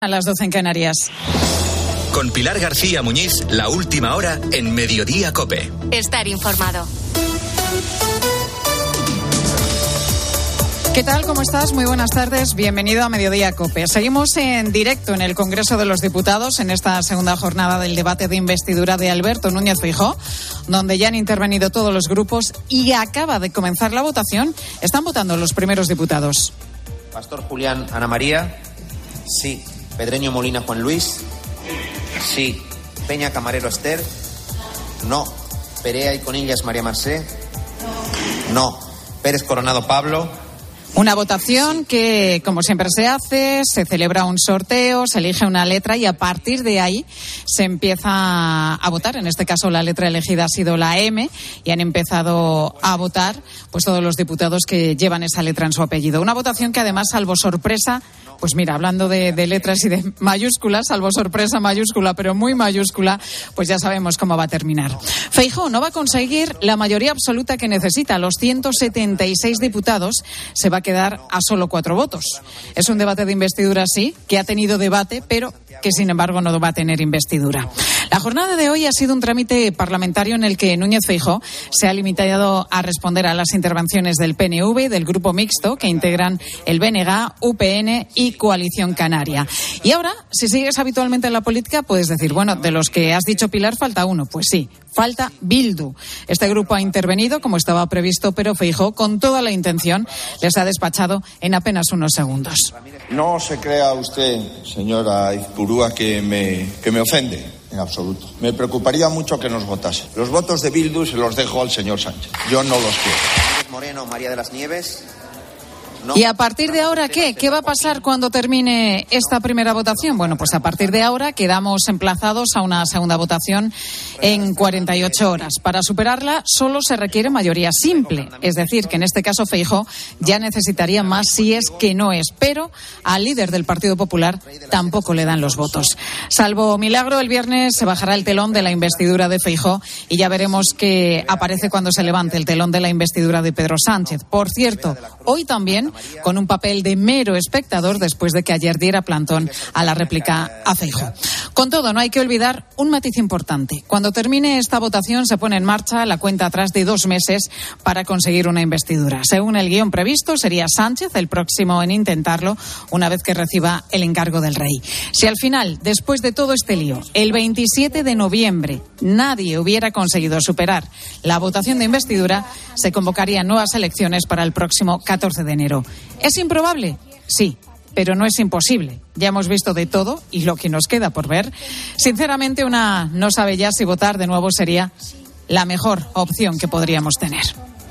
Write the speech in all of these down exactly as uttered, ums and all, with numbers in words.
A las doce en Canarias. Con Pilar García Muñiz, la última hora en Mediodía COPE. Estar informado. ¿Qué tal? ¿Cómo estás? Muy buenas tardes. Bienvenido a Mediodía COPE. Seguimos en directo en el Congreso de los Diputados en esta segunda jornada del debate de investidura de Alberto Núñez Feijóo, donde ya han intervenido todos los grupos y acaba de comenzar la votación. Están votando los primeros diputados. Pastor Julián Ana María. Sí. Pedreño Molina Juan Luis. Sí. Peña Camarero Esther. No. Perea y Conillas María Marcé. No. Pérez Coronado Pablo. Una votación que, como siempre se hace, se celebra un sorteo, se elige una letra y a partir de ahí se empieza a votar. En este caso la letra elegida ha sido la M y han empezado a votar pues todos los diputados que llevan esa letra en su apellido. Una votación que además, salvo sorpresa, pues mira, hablando de, de letras y de mayúsculas, salvo sorpresa mayúscula, pero muy mayúscula, pues ya sabemos cómo va a terminar. Feijóo no va a conseguir la mayoría absoluta que necesita. Los ciento setenta y seis diputados se va a quedar a solo cuatro votos. Es un debate de investidura, sí, que ha tenido debate, pero que sin embargo no va a tener investidura. La jornada de hoy ha sido un trámite parlamentario en el que Núñez Feijóo se ha limitado a responder a las intervenciones del P N V, del grupo mixto que integran el B N G, U P N y Coalición Canaria. Y ahora, si sigues habitualmente en la política, puedes decir, bueno, de los que has dicho, Pilar, falta uno. Pues sí, falta Bildu. Este grupo ha intervenido como estaba previsto, pero Feijóo, con toda la intención, les ha despachado en apenas unos segundos. No se crea usted, señora Izpurúa, que me, que me ofende, en absoluto. Me preocuparía mucho que nos votase. Los votos de Bildu se los dejo al señor Sánchez. Yo no los quiero. Moreno, María de las Nieves. No. ¿Y a partir de ahora qué? ¿Qué va a pasar cuando termine esta primera votación? Bueno, pues a partir de ahora quedamos emplazados a una segunda votación en cuarenta y ocho horas. Para superarla solo se requiere mayoría simple, es decir, que en este caso Feijóo ya necesitaría más si es que no es, pero al líder del Partido Popular tampoco le dan los votos. Salvo milagro, el viernes se bajará el telón de la investidura de Feijóo y ya veremos qué aparece cuando se levante el telón de la investidura de Pedro Sánchez. Por cierto, hoy también con un papel de mero espectador después de que ayer diera plantón a la réplica a Feijóo. Con todo, no hay que olvidar un matiz importante. Cuando termine esta votación se pone en marcha la cuenta atrás de dos meses para conseguir una investidura. Según el guión previsto, sería Sánchez el próximo en intentarlo una vez que reciba el encargo del rey. Si al final, después de todo este lío, el veintisiete de noviembre nadie hubiera conseguido superar la votación de investidura, se convocarían nuevas elecciones para el próximo catorce de enero. ¿Es improbable? Sí, pero no es imposible. Ya hemos visto de todo y lo que nos queda por ver. Sinceramente, una no sabe ya si votar de nuevo sería la mejor opción que podríamos tener.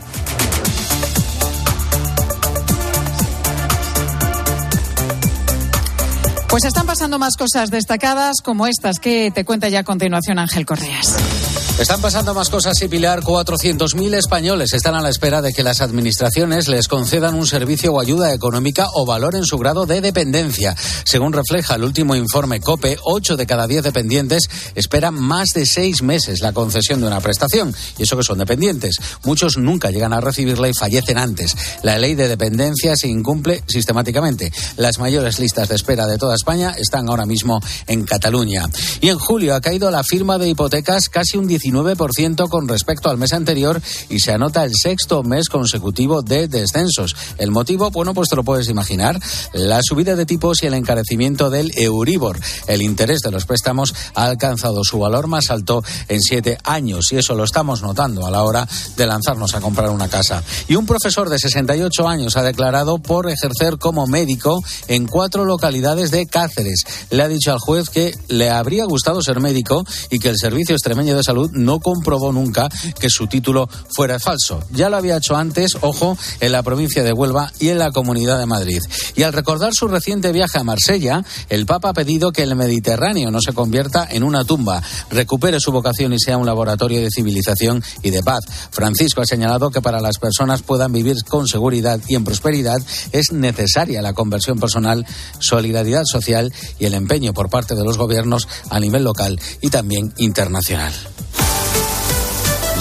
Pues están pasando más cosas destacadas como estas que te cuenta ya a continuación Ángel Correas. Están pasando más cosas, sí, Pilar. cuatrocientos mil españoles están a la espera de que las administraciones les concedan un servicio o ayuda económica o valoren su grado de dependencia. Según refleja el último informe COPE, ocho de cada diez dependientes esperan más de seis meses la concesión de una prestación. Y eso que son dependientes. Muchos nunca llegan a recibirla y fallecen antes. La ley de dependencia se incumple sistemáticamente. Las mayores listas de espera de toda España están ahora mismo en Cataluña. Y en julio ha caído la firma de hipotecas casi un diecinueve por ciento con respecto al mes anterior y se anota el sexto mes consecutivo de descensos. ¿El motivo? Bueno, pues te lo puedes imaginar. La subida de tipos y el encarecimiento del Euribor. El interés de los préstamos ha alcanzado su valor más alto en siete años y eso lo estamos notando a la hora de lanzarnos a comprar una casa. Y un profesor de sesenta y ocho años ha declarado por ejercer como médico en cuatro localidades de Cáceres. Le ha dicho al juez que le habría gustado ser médico y que el Servicio Extremeño de Salud no comprobó nunca que su título fuera falso. Ya lo había hecho antes, ojo, en la provincia de Huelva y en la Comunidad de Madrid. Y al recordar su reciente viaje a Marsella, el Papa ha pedido que el Mediterráneo no se convierta en una tumba, recupere su vocación y sea un laboratorio de civilización y de paz. Francisco ha señalado que para las personas puedan vivir con seguridad y en prosperidad es necesaria la conversión personal, solidaridad social y el empeño por parte de los gobiernos a nivel local y también internacional. Y en los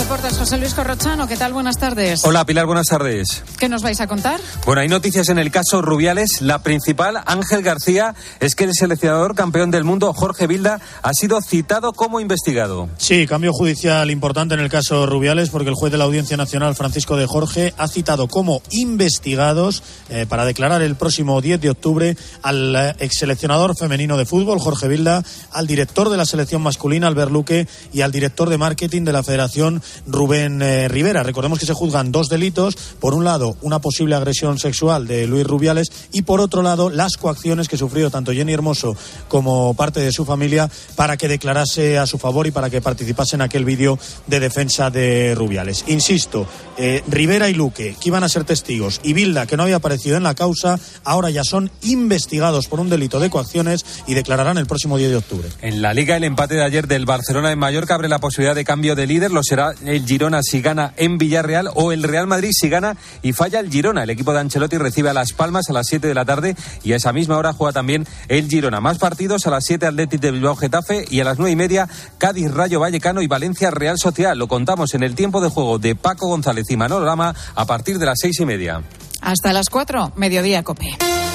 Deportes, José Luis Corrochano. ¿Qué tal? Buenas tardes. Hola, Pilar, buenas tardes. ¿Qué nos vais a contar? Bueno, hay noticias en el caso Rubiales. La principal, Ángel García, es que el seleccionador campeón del mundo, Jorge Vilda, ha sido citado como investigado. Sí, cambio judicial importante en el caso Rubiales, porque el juez de la Audiencia Nacional, Francisco de Jorge, ha citado como investigados eh, para declarar el próximo diez de octubre al eh, exseleccionador femenino de fútbol, Jorge Vilda, al director de la selección masculina, Albert Luque, y al director de marketing de la Federación, Rubén eh, Rivera. Recordemos que se juzgan dos delitos. Por un lado, una posible agresión sexual de Luis Rubiales, y por otro lado, las coacciones que sufrió tanto Jenny Hermoso como parte de su familia para que declarase a su favor y para que participase en aquel vídeo de defensa de Rubiales. Insisto, eh, Rivera y Luque, que iban a ser testigos, y Vilda, que no había aparecido en la causa, ahora ya son investigados por un delito de coacciones y declararán el próximo diez de octubre. En la Liga, el empate de ayer del Barcelona en Mallorca abre la posibilidad de cambio de líder. Lo será el Girona si gana en Villarreal, o el Real Madrid si gana y falla el Girona. El equipo de Ancelotti recibe a Las Palmas a las siete de la tarde y a esa misma hora juega también el Girona. Más partidos: a las siete Athletic de Bilbao Getafe, y a las nueve y media Cádiz Rayo Vallecano y Valencia Real Sociedad. Lo contamos en el tiempo de juego de Paco González y Manolo Lama a partir de las seis y media. Hasta las cuatro, Mediodía Cope.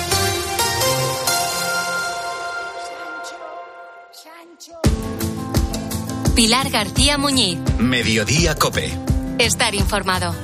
Pilar García Muñiz. Mediodía Cope. Estar informado.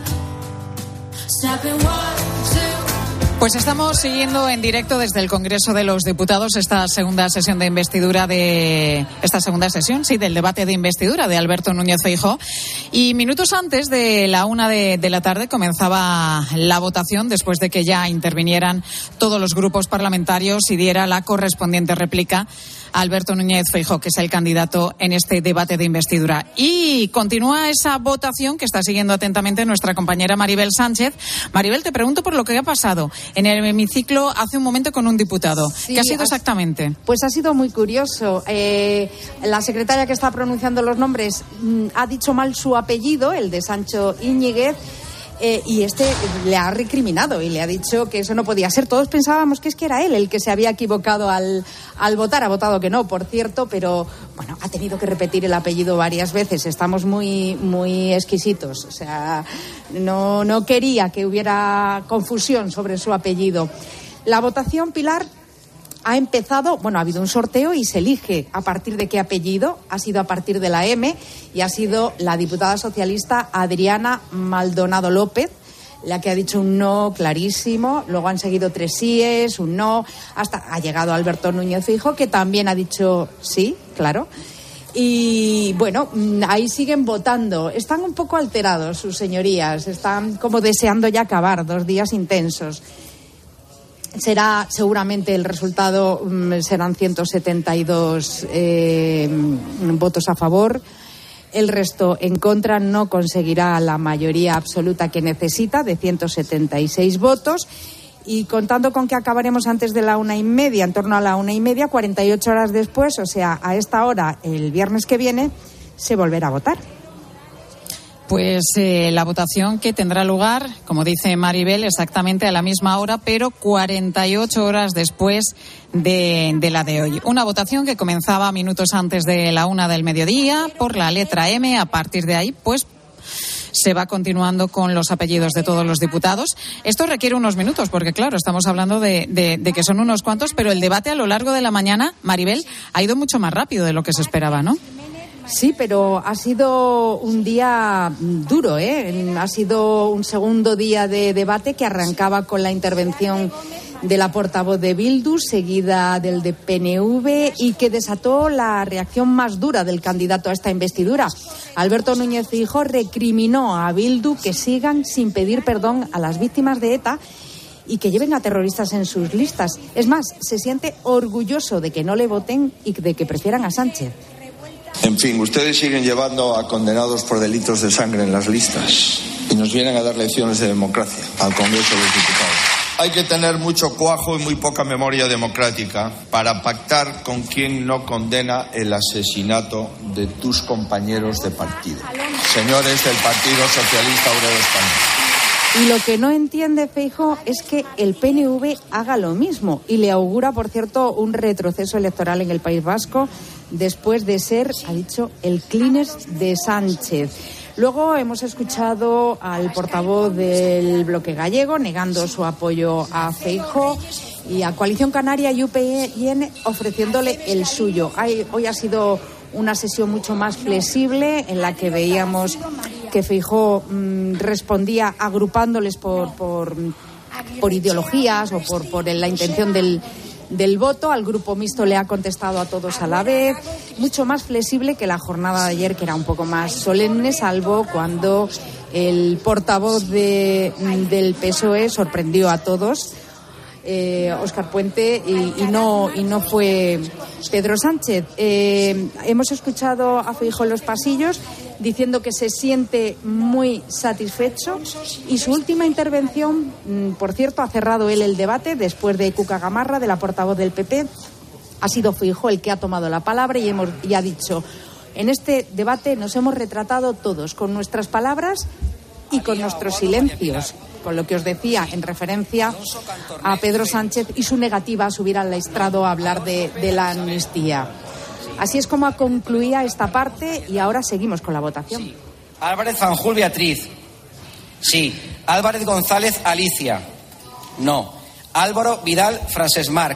Pues estamos siguiendo en directo desde el Congreso de los Diputados esta segunda sesión de investidura de esta segunda sesión, sí, del debate de investidura de Alberto Núñez Feijóo. Y minutos antes de la una de, de la tarde comenzaba la votación, después de que ya intervinieran todos los grupos parlamentarios y diera la correspondiente réplica a Alberto Núñez Feijóo, que es el candidato en este debate de investidura. Y continúa esa votación que está siguiendo atentamente nuestra compañera Maribel Sánchez. Maribel, te pregunto por lo que ha pasado en el hemiciclo hace un momento con un diputado. Sí, ¿qué ha sido exactamente? Pues ha sido muy curioso. Eh, la secretaria que está pronunciando los nombres mm, ha dicho mal su apellido, el de Sancho Íñiguez. Eh, y este le ha recriminado y le ha dicho que eso no podía ser. Todos pensábamos que es que era él el que se había equivocado al, al votar. Ha votado que no, por cierto, pero bueno, ha tenido que repetir el apellido varias veces. Estamos muy, muy exquisitos. O sea, no, no quería que hubiera confusión sobre su apellido. La votación, Pilar, ha empezado, bueno, ha habido un sorteo y se elige a partir de qué apellido. Ha sido a partir de la M y ha sido la diputada socialista Adriana Maldonado López la que ha dicho un no clarísimo. Luego han seguido tres síes, un no, hasta ha llegado Alberto Núñez Feijóo, que también ha dicho sí, claro. Y bueno, ahí siguen votando. Están un poco alterados sus señorías, están como deseando ya acabar, dos días intensos. Será seguramente el resultado, serán ciento setenta y dos eh, votos a favor. El resto en contra. No conseguirá la mayoría absoluta que necesita, de ciento setenta y seis votos. Y contando con que acabaremos antes de la una y media, en torno a la una y media, cuarenta y ocho horas después, o sea, a esta hora, el viernes que viene, se volverá a votar. Pues eh, la votación que tendrá lugar, como dice Maribel, exactamente a la misma hora, pero cuarenta y ocho horas después de, de la de hoy. Una votación que comenzaba minutos antes de la una del mediodía por la letra M. A partir de ahí, pues se va continuando con los apellidos de todos los diputados. Esto requiere unos minutos, porque claro, estamos hablando de, de, de que son unos cuantos, pero el debate a lo largo de la mañana, Maribel, ha ido mucho más rápido de lo que se esperaba, ¿no? Sí, pero ha sido un día duro, ¿eh? Ha sido un segundo día de debate que arrancaba con la intervención de la portavoz de Bildu, seguida del de P N V, y que desató la reacción más dura del candidato a esta investidura. Alberto Núñez Feijóo recriminó a Bildu que sigan sin pedir perdón a las víctimas de ETA y que lleven a terroristas en sus listas. Es más, se siente orgulloso de que no le voten y de que prefieran a Sánchez. En fin, ustedes siguen llevando a condenados por delitos de sangre en las listas y nos vienen a dar lecciones de democracia al Congreso de los Diputados. Hay que tener mucho cuajo y muy poca memoria democrática para pactar con quien no condena el asesinato de tus compañeros de partido. Señores del Partido Socialista Obrero Español. Y lo que no entiende Feijóo es que el P N V haga lo mismo y le augura, por cierto, un retroceso electoral en el País Vasco después de ser, ha dicho, el clínex de Sánchez. Luego hemos escuchado al portavoz del bloque gallego negando su apoyo a Feijóo y a Coalición Canaria y U P N ofreciéndole el suyo. Hay, hoy ha sido una sesión mucho más flexible en la que veíamos que Feijóo mmm, respondía agrupándoles por, por, por ideologías o por, por la intención del del voto. Al grupo mixto le ha contestado a todos a la vez, mucho más flexible que la jornada de ayer, que era un poco más solemne, salvo cuando el portavoz de, del P S O E sorprendió a todos, eh, Óscar Puente, y, y no y no fue Pedro Sánchez. Eh, hemos escuchado a Feijóo en los pasillos diciendo que se siente muy satisfecho, y su última intervención, por cierto, ha cerrado él el debate después de Cuca Gamarra, de la portavoz del P P. Ha sido Feijóo el que ha tomado la palabra y, hemos, y ha dicho: en este debate nos hemos retratado todos con nuestras palabras y con nuestros silencios, con lo que os decía en referencia a Pedro Sánchez y su negativa a subir al estrado a hablar de, de la amnistía. Así es como concluía esta parte, y ahora seguimos con la votación. Sí. Álvarez Fanjul Beatriz. Sí. Álvarez González Alicia. No. Álvaro Vidal Francesc Marc.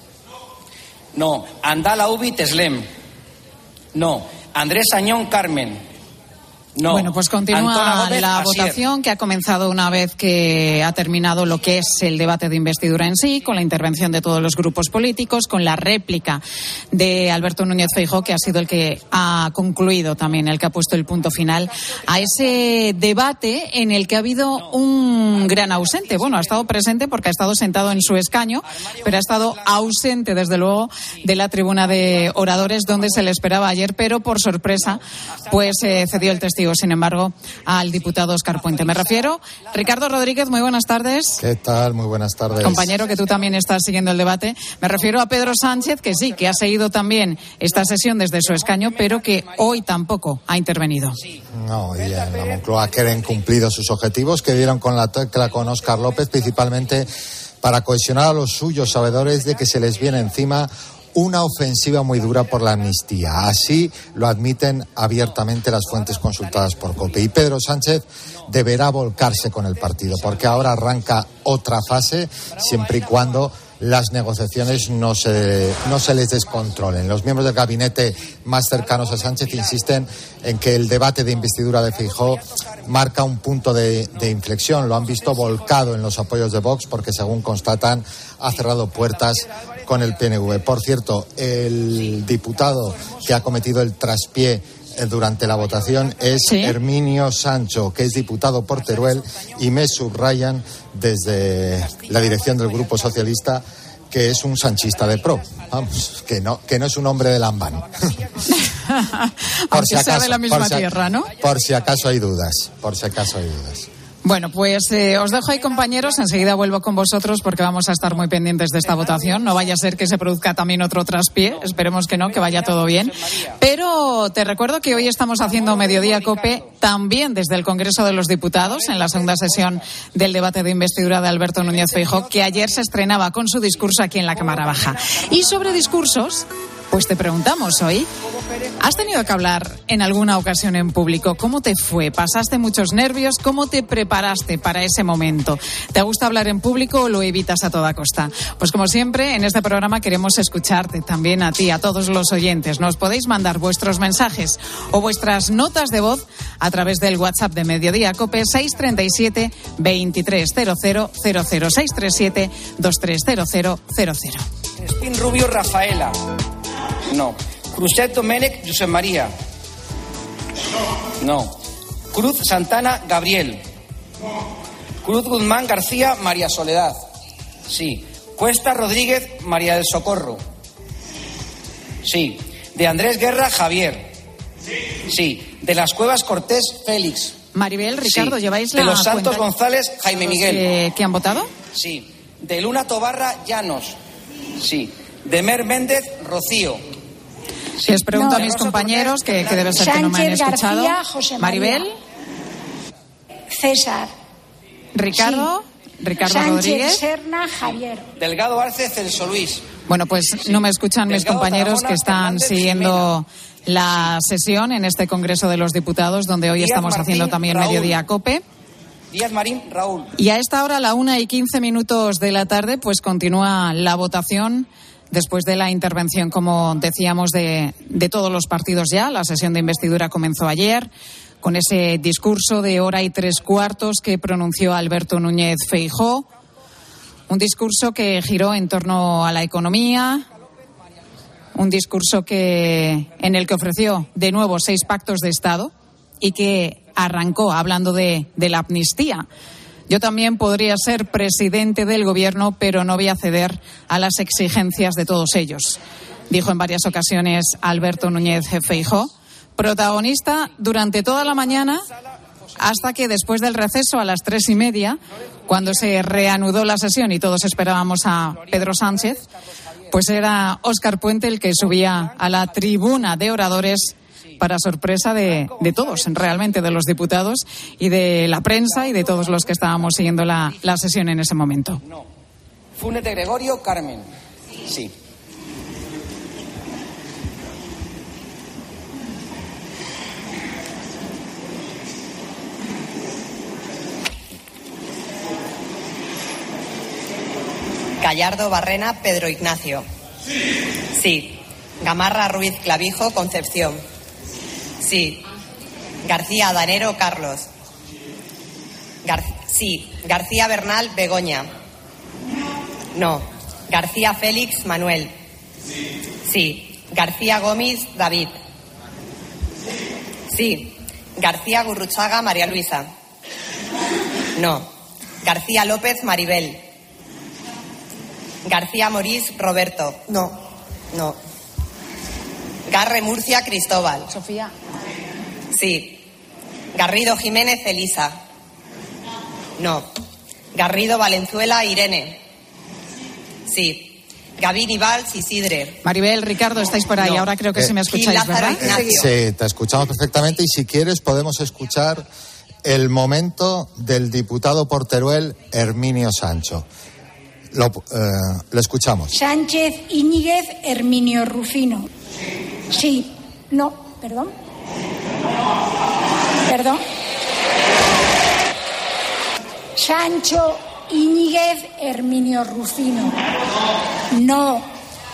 No. Andala Ubi Teslem. No. Andrés Añón Carmen. No. Bueno, pues continúa la votación, que ha comenzado una vez que ha terminado lo que es el debate de investidura en sí, con la intervención de todos los grupos políticos, con la réplica de Alberto Núñez Feijóo, que ha sido el que ha concluido también, el que ha puesto el punto final a ese debate en el que ha habido un gran ausente. Bueno, ha estado presente porque ha estado sentado en su escaño, pero ha estado ausente, desde luego, de la tribuna de oradores, donde se le esperaba ayer, pero por sorpresa, pues eh, cedió el testigo, sin embargo, al diputado Óscar Puente. Me refiero, Ricardo Rodríguez, muy buenas tardes. ¿Qué tal? Muy buenas tardes. Compañero, que tú también estás siguiendo el debate. Me refiero a Pedro Sánchez, que sí, que ha seguido también esta sesión desde su escaño, pero que hoy tampoco ha intervenido. No, y en la Moncloa quieren cumplido sus objetivos, que dieron con la tecla con Óscar López, principalmente para cohesionar a los suyos, sabedores de que se les viene encima una ofensiva muy dura por la amnistía. Así lo admiten abiertamente las fuentes consultadas por COPE. Y Pedro Sánchez deberá volcarse con el partido, porque ahora arranca otra fase, siempre y cuando las negociaciones no se, no se les descontrolen. Los miembros del gabinete más cercanos a Sánchez insisten en que el debate de investidura de Feijóo marca un punto de, de inflexión. Lo han visto volcado en los apoyos de Vox, porque, según constatan, ha cerrado puertas con el P N V. Por cierto, el diputado que ha cometido el traspié durante la votación es ¿Sí? Herminio Sancho, que es diputado por Teruel, y me subrayan desde la dirección del Grupo Socialista que es un sanchista de pro. Vamos, que no, que no es un hombre de Lambán. Por si acaso, sea de la misma por si, tierra, ¿no? Por si acaso hay dudas, por si acaso hay dudas. Bueno, pues eh, os dejo ahí, compañeros. Enseguida vuelvo con vosotros porque vamos a estar muy pendientes de esta votación. No vaya a ser que se produzca también otro traspié. Esperemos que no, que vaya todo bien. Pero te recuerdo que hoy estamos haciendo Mediodía COPE también desde el Congreso de los Diputados, en la segunda sesión del debate de investidura de Alberto Núñez Feijóo, que ayer se estrenaba con su discurso aquí en la Cámara Baja. Y sobre discursos, pues te preguntamos hoy, ¿has tenido que hablar en alguna ocasión en público? ¿Cómo te fue? ¿Pasaste muchos nervios? ¿Cómo te preparaste para ese momento? ¿Te gusta hablar en público o lo evitas a toda costa? Pues como siempre, en este programa queremos escucharte, también a ti, a todos los oyentes. Nos podéis mandar vuestros mensajes o vuestras notas de voz a través del WhatsApp de Mediodía COPE, seis tres siete, veintitrés cero cero cero cero, seis tres siete, veintitrés cero cero cero cero. Espín Rubio Rafaela. No. Cruzet Domènech Josep María. No. Cruz Santana Gabriel. Cruz Guzmán García María Soledad. Sí. Cuesta Rodríguez María del Socorro. Sí. De Andrés Guerra Javier. Sí. De las Cuevas Cortés Félix. Maribel, Ricardo, sí. ¿Lleváis la De los Santos cuenta? González Jaime Miguel. ¿Que, que han votado? Sí. De Luna Tobarra Llanos. Sí. De Mer Méndez Rocío. Sí. Les pregunto no, a mis compañeros, que, que debe ser Sánchez, que no me han escuchado. García, José Maribel. César. Ricardo. Sí. Ricardo Sánchez, Rodríguez. Serna, Javier. Delgado Arce Celso Luis. Bueno, pues no me escuchan mis compañeros que están siguiendo la sesión en este Congreso de los Diputados, donde hoy estamos haciendo también Mediodía Cope. Díaz Marín Raúl. Y a esta hora, a la una y quince minutos de la tarde, pues continúa la votación después de la intervención, como decíamos, de, de todos los partidos ya. La sesión de investidura comenzó ayer con ese discurso de hora y tres cuartos que pronunció Alberto Núñez Feijóo. Un discurso que giró en torno a la economía, un discurso que en el que ofreció de nuevo seis pactos de Estado y que arrancó hablando de, de la amnistía. Yo también podría ser presidente del Gobierno, pero no voy a ceder a las exigencias de todos ellos, dijo en varias ocasiones Alberto Núñez Feijóo, protagonista durante toda la mañana, hasta que después del receso a las tres y media, cuando se reanudó la sesión y todos esperábamos a Pedro Sánchez, pues era Óscar Puente el que subía a la tribuna de oradores, para sorpresa de, de todos, realmente, de los diputados y de la prensa y de todos los que estábamos siguiendo la, la sesión en ese momento. No. Funes de Gregorio Carmen. Sí. Gallardo Barrena Pedro Ignacio. Sí. Sí. Gamarra Ruiz Clavijo Concepción. Sí. García Danero Carlos. Gar- sí. García Bernal Begoña. No. García Félix Manuel. Sí. García Gómez David. Sí. García Gurruchaga María Luisa. No. García López Maribel. García Morís Roberto. No. No. Garre Murcia Cristóbal. Sofía. Sí. Garrido Jiménez Elisa. No. Garrido Valenzuela Irene. Sí. Gavini Valls Isidre. Maribel, Ricardo, estáis por ahí. No. Ahora creo que eh, sí me escucháis, ¿verdad? Eh, sí, te escuchamos perfectamente y si quieres podemos escuchar el momento del diputado por Teruel, Herminio Sancho. Lo, eh, lo escuchamos. Sánchez Íñiguez Herminio Rufino. Sí. No, perdón. Perdón. Sancho Íñiguez Herminio Rufino. No.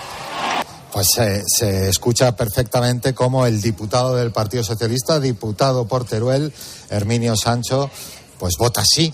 Pues eh, se escucha perfectamente cómo el diputado del Partido Socialista, diputado por Teruel, Herminio Sancho, pues vota sí.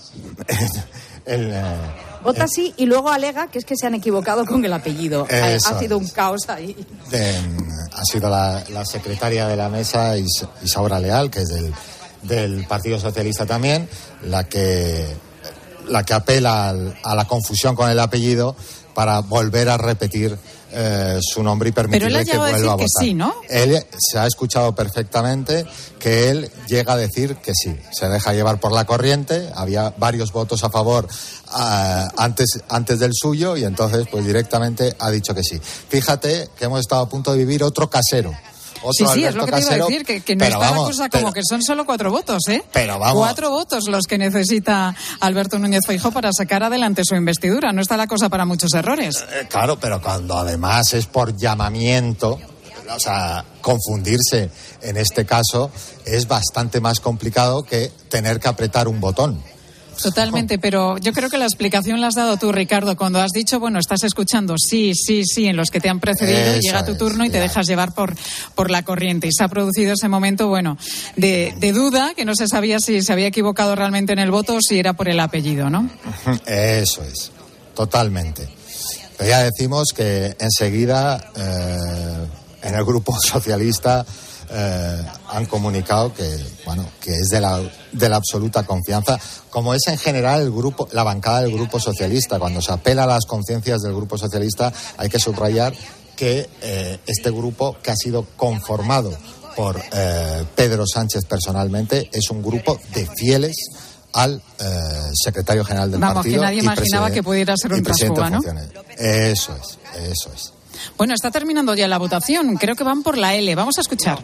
el, eh, Vota sí y luego alega que es que se han equivocado con el apellido. Ha, ha sido un caos ahí. De, ha sido la, la secretaria de la mesa, Is, Isaura Leal, que es del, del Partido Socialista también, la que, la que apela al, a la confusión con el apellido para volver a repetir eh, su nombre y permitirle que vuelva a, a votar. Que sí, ¿no? Él se ha escuchado perfectamente que él llega a decir que sí, se deja llevar por la corriente, había varios votos a favor uh, antes, antes del suyo y entonces pues directamente ha dicho que sí. Fíjate que hemos estado a punto de vivir otro casero. Otro sí, sí, Alberto es lo que Casero, te iba a decir, que, que no está vamos, la cosa pero, como que son solo cuatro votos, ¿eh? Pero vamos. Cuatro votos los que necesita Alberto Núñez Feijóo para sacar adelante su investidura. No está la cosa para muchos errores. Eh, claro, pero cuando además es por llamamiento, o sea, confundirse en este caso es bastante más complicado que tener que apretar un botón. Totalmente, pero yo creo que la explicación la has dado tú, Ricardo, cuando has dicho, bueno, estás escuchando sí, sí, sí en los que te han precedido, Eso llega tu turno es, y te ya. dejas llevar por, por la corriente. Y se ha producido ese momento, bueno, de, de duda, que no se sabía si se había equivocado realmente en el voto o si era por el apellido, ¿no? Eso es, totalmente. Pero ya decimos que enseguida eh, en el Grupo Socialista Eh, han comunicado que bueno que es de la de la absoluta confianza, como es en general el grupo, la bancada del Grupo Socialista. Cuando se apela a las conciencias del Grupo Socialista hay que subrayar que eh, este grupo, que ha sido conformado por eh, Pedro Sánchez personalmente, es un grupo de fieles al eh, secretario general del Vamos, partido. que nadie imaginaba que pudiera ser un transfuga, ¿no? Eso es, eso es. Bueno, está terminando ya la votación. Creo que van por la L. Vamos a escuchar.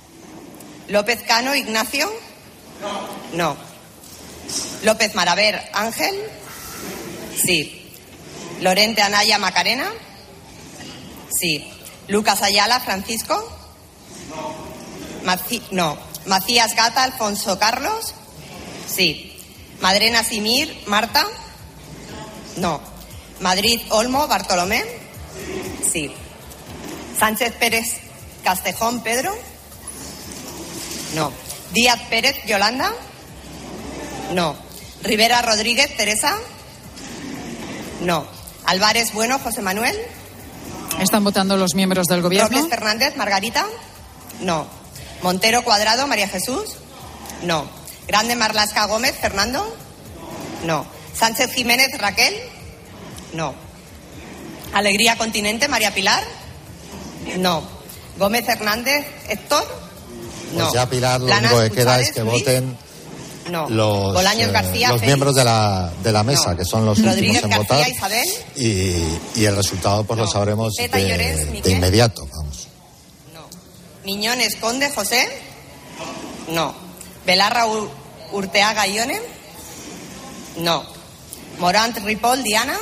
López Cano Ignacio. No. No. López Maraver Ángel. Sí. Lorente Anaya Macarena. Sí. Lucas Ayala Francisco. Maci- no. Macías Gata Alfonso Carlos. Sí. Madrena Simir Marta. No. Madrid Olmo Bartolomé. Sí. Sánchez Pérez Castejón Pedro. No. Díaz Pérez Yolanda. No. Rivera Rodríguez Teresa. No. Álvarez Bueno José Manuel. ¿Están votando los miembros del gobierno? Robles Fernández Margarita. No. Montero Cuadrado María Jesús. No. Grande Marlasca Gómez Fernando. No. Sánchez Jiménez Raquel. No. Alegría Continente María Pilar. No. Gómez Hernández Héctor. No. Pues ya, Pilar, lo Planas único que queda Puchales, es que Luis. voten No. los, Bolaños eh, García, los Félix. miembros de la, de la mesa, No. que son los Rodríguez últimos en García, votar. Isabel. Y, y el resultado pues No. lo sabremos Zeta de, Llorens, de Miquel. inmediato. Vamos. Miñones Conde José. No. Belarra Ur- Urteaga Ione. No. Morant Ripoll Diana.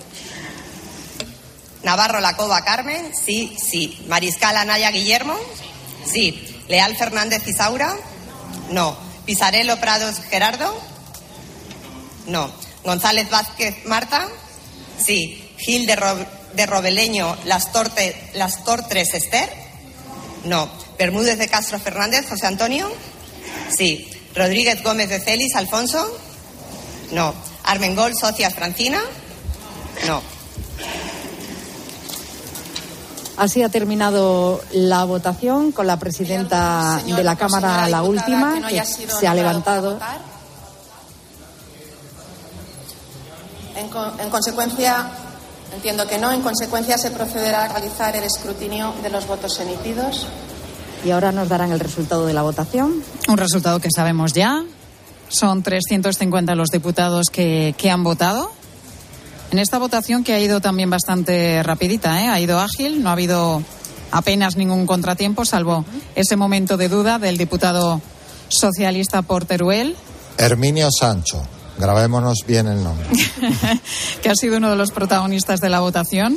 Navarro Lacova Carmen. Sí, sí. Mariscal Anaya Guillermo. Sí. Leal Fernández Isaura. No. Pisarello Prados Gerardo. No. González Vázquez Marta. Sí. Gil de, Ro- de Robeleño Las, Torte- Las Tortres Esther. No. Bermúdez de Castro Fernández José Antonio. Sí. Rodríguez Gómez de Celis Alfonso. No. Armengol Socias Francina. No. Así ha terminado la votación con la presidenta de la Cámara, la última, que, que se ha levantado. En, co- en consecuencia, entiendo que no, en consecuencia se procederá a realizar el escrutinio de los votos emitidos. Y ahora nos darán el resultado de la votación. Un resultado que sabemos ya. Son trescientos cincuenta los diputados que, que han votado. En esta votación que ha ido también bastante rapidita, ¿eh? Ha ido ágil, no ha habido apenas ningún contratiempo, salvo ese momento de duda del diputado socialista por Teruel, Herminio Sancho, grabémonos bien el nombre. que ha sido uno de los protagonistas de la votación.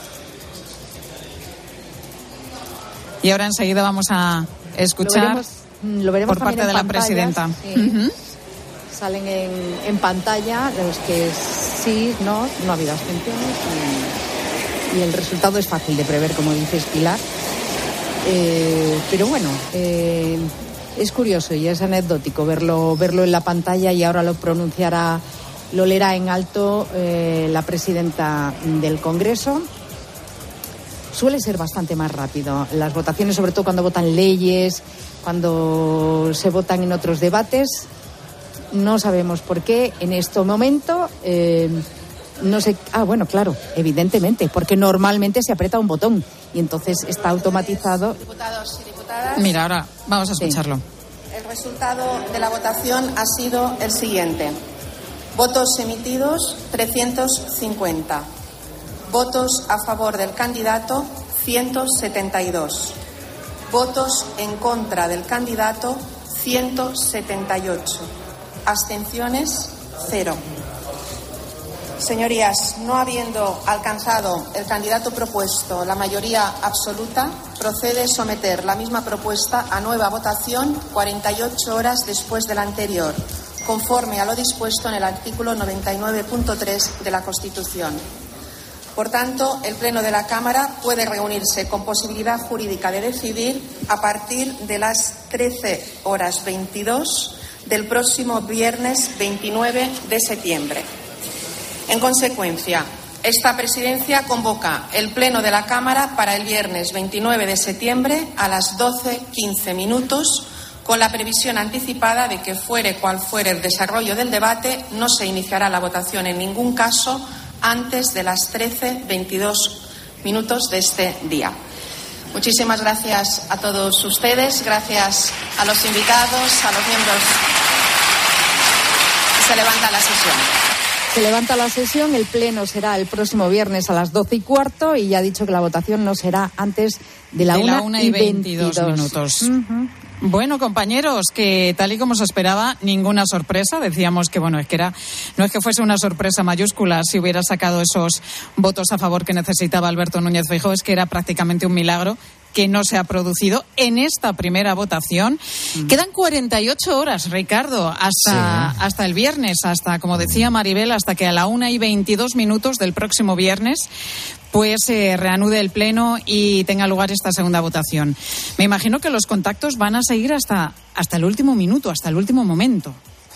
Y ahora enseguida vamos a escuchar Lo veremos, lo veremos por parte también de en la pantallas, presidenta. sí. Ujú. Salen en, en pantalla los que sí, no, no ha habido abstenciones y, y el resultado es fácil de prever, como dices, Pilar. Eh, pero bueno, eh, es curioso y es anecdótico verlo, verlo en la pantalla y ahora lo pronunciará, lo leerá en alto eh, la presidenta del Congreso. Suele ser bastante más rápido las votaciones, sobre todo cuando votan leyes, cuando se votan en otros debates. No sabemos por qué en este momento eh, no sé. Ah, bueno, claro, evidentemente, porque normalmente se aprieta un botón y entonces está automatizado. Diputados y diputadas. Mira, ahora vamos a escucharlo. El resultado de la votación ha sido el siguiente. Votos emitidos, trescientos cincuenta. Votos a favor del candidato, ciento setenta y dos. Votos en contra del candidato, ciento setenta y ocho. Abstenciones, cero. Señorías, no habiendo alcanzado el candidato propuesto la mayoría absoluta, procede someter la misma propuesta a nueva votación cuarenta y ocho horas después de la anterior, conforme a lo dispuesto en el artículo noventa y nueve punto tres de la Constitución. Por tanto, el Pleno de la Cámara puede reunirse con posibilidad jurídica de decidir a partir de las trece horas veintidós del próximo viernes veintinueve de septiembre. En consecuencia, esta presidencia convoca el Pleno de la Cámara para el viernes veintinueve de septiembre a las doce quince minutos, con la previsión anticipada de que, fuere cual fuere el desarrollo del debate, no se iniciará la votación en ningún caso antes de las trece veintidós minutos de este día. Muchísimas gracias a todos ustedes, gracias a los invitados, a los miembros. Se levanta la sesión. Se levanta la sesión, el pleno será el próximo viernes a las doce y cuarto y ya ha dicho que la votación no será antes de la, de la una, una y veintidós minutos. Uh-huh. Bueno, compañeros, que tal y como se esperaba, ninguna sorpresa. Decíamos que, bueno, es que era, no es que fuese una sorpresa mayúscula si hubiera sacado esos votos a favor que necesitaba Alberto Núñez Feijóo, es que era prácticamente un milagro que no se ha producido en esta primera votación. Mm. Quedan cuarenta y ocho horas, Ricardo, hasta, sí. hasta el viernes, hasta, como decía Maribel, hasta que a la una y veintidós minutos del próximo viernes pues se eh, reanude el pleno y tenga lugar esta segunda votación. Me imagino que los contactos van a seguir hasta, hasta el último minuto, hasta el último momento.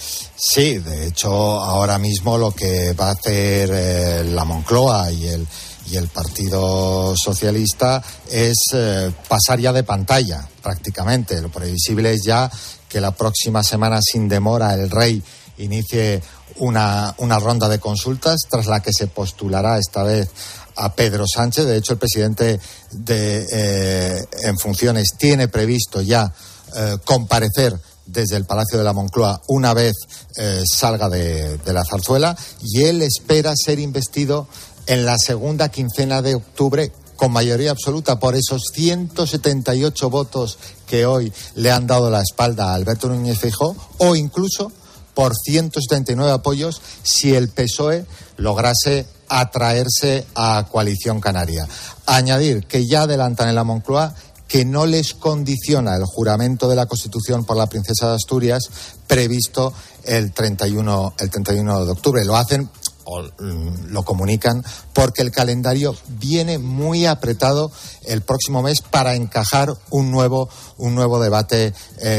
Sí, de hecho, ahora mismo lo que va a hacer eh, la Moncloa y el y el Partido Socialista es eh, pasar ya de pantalla, prácticamente. Lo previsible es ya que la próxima semana, sin demora, el Rey inicie una, una ronda de consultas, tras la que se postulará esta vez a Pedro Sánchez. De hecho, el presidente de, eh, en funciones tiene previsto ya eh, comparecer desde el Palacio de la Moncloa una vez eh, salga de, de la zarzuela, y él espera ser investido en la segunda quincena de octubre con mayoría absoluta por esos ciento setenta y ocho votos que hoy le han dado la espalda a Alberto Núñez Feijóo, o incluso por ciento setenta y nueve apoyos si el P S O E lograse atraerse a Coalición Canaria. Añadir que ya adelantan en la Moncloa que no les condiciona el juramento de la Constitución por la princesa de Asturias previsto el treinta y uno, el treinta y uno de octubre. Lo hacen o lo comunican porque el calendario viene muy apretado el próximo mes para encajar un nuevo un nuevo debate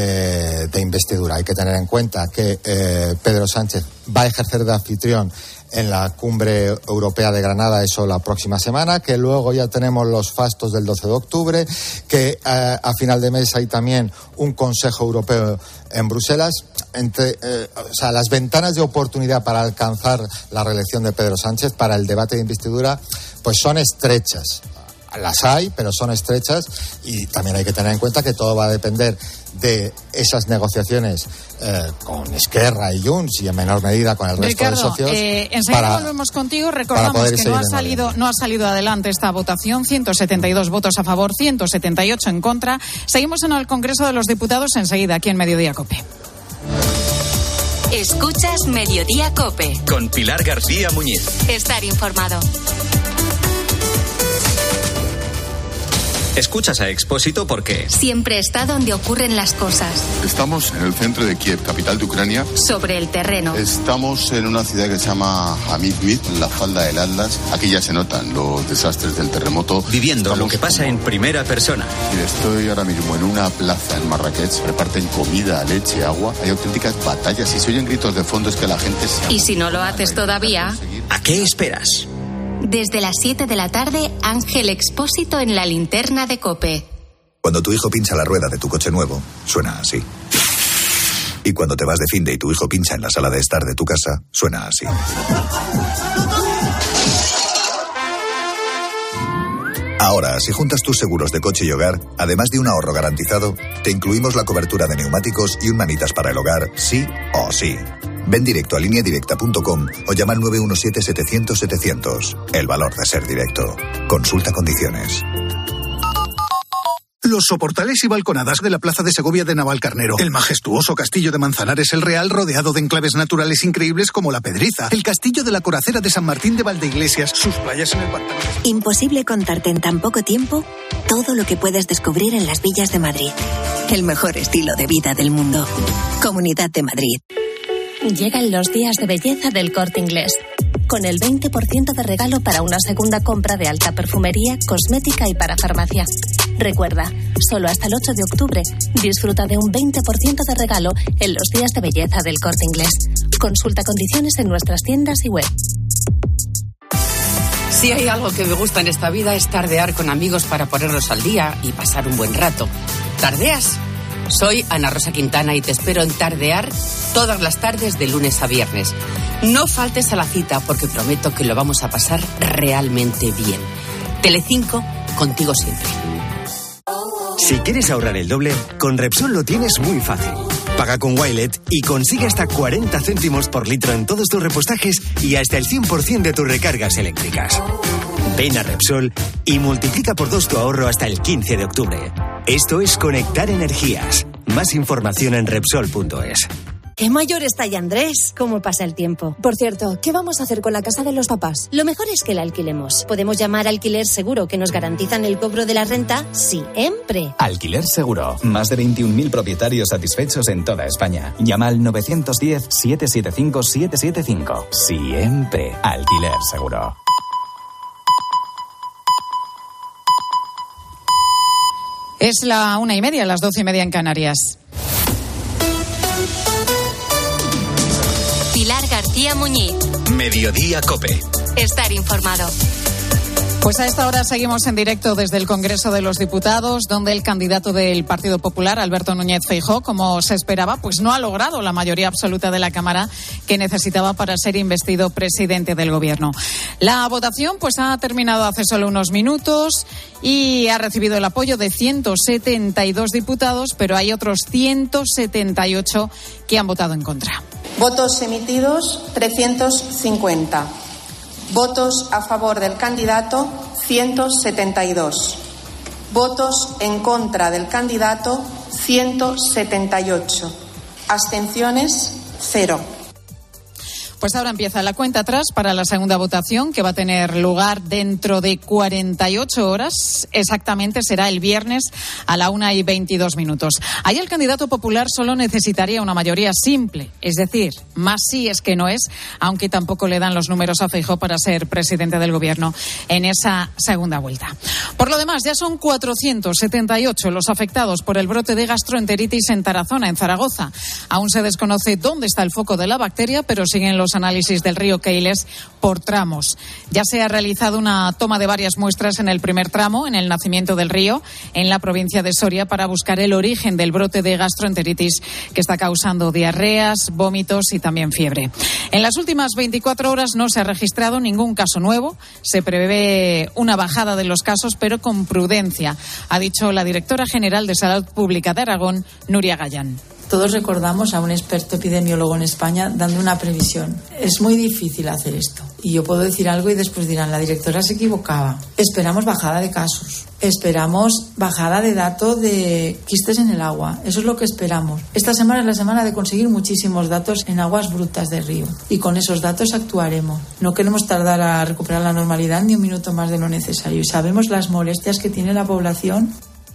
eh, de investidura. Hay que tener en cuenta que eh, Pedro Sánchez va a ejercer de anfitrión en la Cumbre Europea de Granada, eso la próxima semana, que luego ya tenemos los fastos del doce de octubre, que eh, a final de mes hay también un Consejo Europeo en Bruselas. Entre, eh, o sea, las ventanas de oportunidad para alcanzar la reelección de Pedro Sánchez para el debate de investidura pues son estrechas. Las hay, pero son estrechas, y también hay que tener en cuenta que todo va a depender de esas negociaciones eh, con Esquerra y Junts, y en menor medida con el resto Ricardo, de socios. Eh, enseguida para, volvemos contigo. Recordamos que no ha salido no ha salido adelante esta votación. ciento setenta y dos votos a favor, ciento setenta y ocho en contra. Seguimos en el Congreso de los Diputados enseguida, aquí en Mediodía COPE. Escuchas Mediodía COPE. Con Pilar García Muñiz. Estar informado. Escuchas a Expósito porque siempre está donde ocurren las cosas. Estamos en el centro de Kiev, capital de Ucrania. Sobre el terreno. Estamos en una ciudad que se llama Hamidvit, en la falda del Atlas. Aquí ya se notan los desastres del terremoto. Viviendo Estamos lo que pasa como... en primera persona. Y estoy ahora mismo en una plaza en Marrakech. Reparten comida, leche, agua. Hay auténticas batallas y se oyen gritos de fondo. Es que la gente se... Y si no lo haces todavía... ¿A qué esperas? Desde las siete de la tarde, Ángel Expósito en la linterna de COPE. Cuando tu hijo pincha la rueda de tu coche nuevo, suena así. Y cuando te vas de finde y tu hijo pincha en la sala de estar de tu casa, suena así. Ahora, si juntas tus seguros de coche y hogar, además de un ahorro garantizado, te incluimos la cobertura de neumáticos y un manitas para el hogar, sí o sí. Ven directo a línea directa punto com o llama al nueve uno siete, setecientos, setecientos. El valor de ser directo. Consulta condiciones. Los soportales y balconadas de la Plaza de Segovia de Navalcarnero. El majestuoso castillo de Manzanares el Real, rodeado de enclaves naturales increíbles como La Pedriza. El castillo de la Coracera de San Martín de Valdeiglesias. Sus playas en el pantano. Imposible contarte en tan poco tiempo todo lo que puedes descubrir en las villas de Madrid. El mejor estilo de vida del mundo. Comunidad de Madrid. Llegan los días de belleza del Corte Inglés, con el veinte por ciento de regalo para una segunda compra de alta perfumería, cosmética y para farmacia. Recuerda, solo hasta el ocho de octubre, disfruta de un veinte por ciento de regalo en los días de belleza del Corte Inglés. Consulta condiciones en nuestras tiendas y web. Si hay algo que me gusta en esta vida es tardear con amigos para ponernos al día y pasar un buen rato. ¿Tardeas? Soy Ana Rosa Quintana y te espero en Tardear todas las tardes de lunes a viernes. No faltes a la cita porque prometo que lo vamos a pasar realmente bien. Telecinco, contigo siempre. Si quieres ahorrar el doble, con Repsol lo tienes muy fácil. Paga con Wilet y consigue hasta cuarenta céntimos por litro en todos tus repostajes y hasta el cien por ciento de tus recargas eléctricas. Ven a Repsol y multiplica por dos tu ahorro hasta el quince de octubre. Esto es conectar energías. Más información en Repsol punto es. ¡Qué mayor está ya Andrés! ¿Cómo pasa el tiempo? Por cierto, ¿qué vamos a hacer con la casa de los papás? Lo mejor es que la alquilemos. Podemos llamar Alquiler Seguro, que nos garantizan el cobro de la renta siempre. Alquiler Seguro. Más de veintiún mil propietarios satisfechos en toda España. Llama al nueve uno cero, siete siete cinco, siete siete cinco. Siempre. Alquiler Seguro. Es la una y media, las doce y media en Canarias. Pilar García Muñiz. Mediodía COPE. Estar informado. Pues a esta hora seguimos en directo desde el Congreso de los Diputados, donde el candidato del Partido Popular, Alberto Núñez Feijóo, como se esperaba, pues no ha logrado la mayoría absoluta de la Cámara que necesitaba para ser investido presidente del Gobierno. La votación pues ha terminado hace solo unos minutos y ha recibido el apoyo de ciento setenta y dos diputados, pero hay otros ciento setenta y ocho que han votado en contra. Votos emitidos, trescientos cincuenta. Votos a favor del candidato, ciento setenta y dos. Votos en contra del candidato, ciento setenta y ocho. Abstenciones, cero. Pues ahora empieza la cuenta atrás para la segunda votación, que va a tener lugar dentro de cuarenta y ocho horas. Exactamente será el viernes a la una y veintidós minutos. Ahí el candidato popular solo necesitaría una mayoría simple, es decir, más sí es que no es, aunque tampoco le dan los números a Feijóo para ser presidente del Gobierno en esa segunda vuelta. Por lo demás, ya son cuatrocientos setenta y ocho los afectados por el brote de gastroenteritis en Tarazona, en Zaragoza. Aún se desconoce dónde está el foco de la bacteria, pero siguen los análisis del río Keiles por tramos. Ya se ha realizado una toma de varias muestras en el primer tramo, en el nacimiento del río, en la provincia de Soria, para buscar el origen del brote de gastroenteritis que está causando diarreas, vómitos y también fiebre. En las últimas veinticuatro horas no se ha registrado ningún caso nuevo. Se prevé una bajada de los casos, pero con prudencia, ha dicho la directora general de Salud Pública de Aragón, Nuria Gallán. Todos recordamos a un experto epidemiólogo en España dando una previsión. Es muy difícil hacer esto. Y yo puedo decir algo y después dirán, la directora se equivocaba. Esperamos bajada de casos. Esperamos bajada de datos de quistes en el agua. Eso es lo que esperamos. Esta semana es la semana de conseguir muchísimos datos en aguas brutas del río. Y con esos datos actuaremos. No queremos tardar a recuperar la normalidad ni un minuto más de lo necesario. Y sabemos las molestias que tiene la población.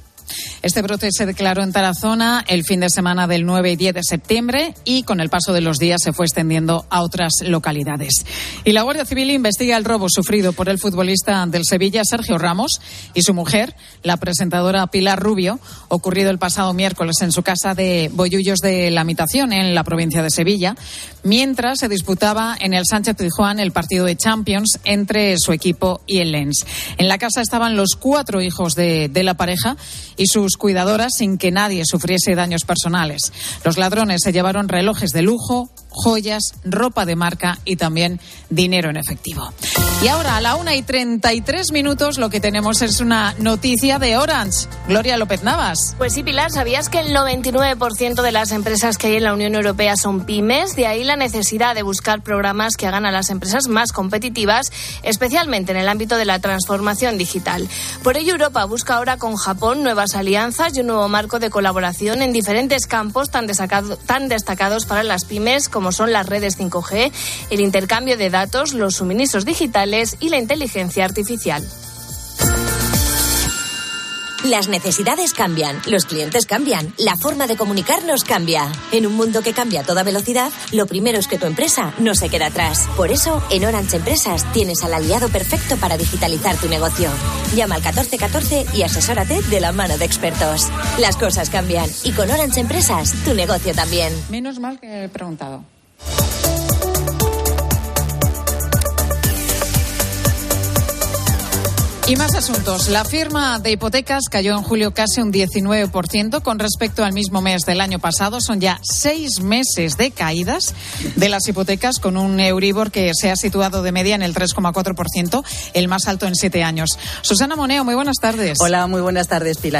Este brote se declaró en Tarazona el fin de semana del nueve y diez de septiembre y con el paso de los días se fue extendiendo a otras localidades. Y la Guardia Civil investiga el robo sufrido por el futbolista del Sevilla, Sergio Ramos, y su mujer, la presentadora Pilar Rubio, ocurrido el pasado miércoles en su casa de Bollullos de la Mitación, en la provincia de Sevilla, mientras se disputaba en el Sánchez Pizjuán el partido de Champions entre su equipo y el Lens. En la casa estaban los cuatro hijos de, de la pareja y sus cuidadoras sin que nadie sufriese daños personales. Los ladrones se llevaron relojes de lujo, joyas, ropa de marca y también dinero en efectivo. Y ahora a la una y treinta y tres minutos lo que tenemos es una noticia de Orange. Gloria López Navas. Pues sí, Pilar, ¿sabías que el noventa y nueve por ciento de las empresas que hay en la Unión Europea son pymes? De ahí la necesidad de buscar programas que hagan a las empresas más competitivas, especialmente en el ámbito de la transformación digital. Por ello, Europa busca ahora con Japón nuevas alianzas y un nuevo marco de colaboración en diferentes campos tan, destacado, tan destacados para las pymes como son las redes cinco G, el intercambio de datos, los suministros digitales y la inteligencia artificial. Las necesidades cambian, los clientes cambian, la forma de comunicarnos cambia. En un mundo que cambia a toda velocidad, lo primero es que tu empresa no se quede atrás. Por eso, en Orange Empresas tienes al aliado perfecto para digitalizar tu negocio. Llama al catorce catorce y asesórate de la mano de expertos. Las cosas cambian y con Orange Empresas tu negocio también. Menos mal que he preguntado. Y más asuntos. La firma de hipotecas cayó en julio casi un diecinueve por ciento con respecto al mismo mes del año pasado. Son ya seis meses de caídas de las hipotecas con un Euribor que se ha situado de media en el tres coma cuatro por ciento, el más alto en siete años. Susana Moneo, muy buenas tardes. Hola, muy buenas tardes, Pilar.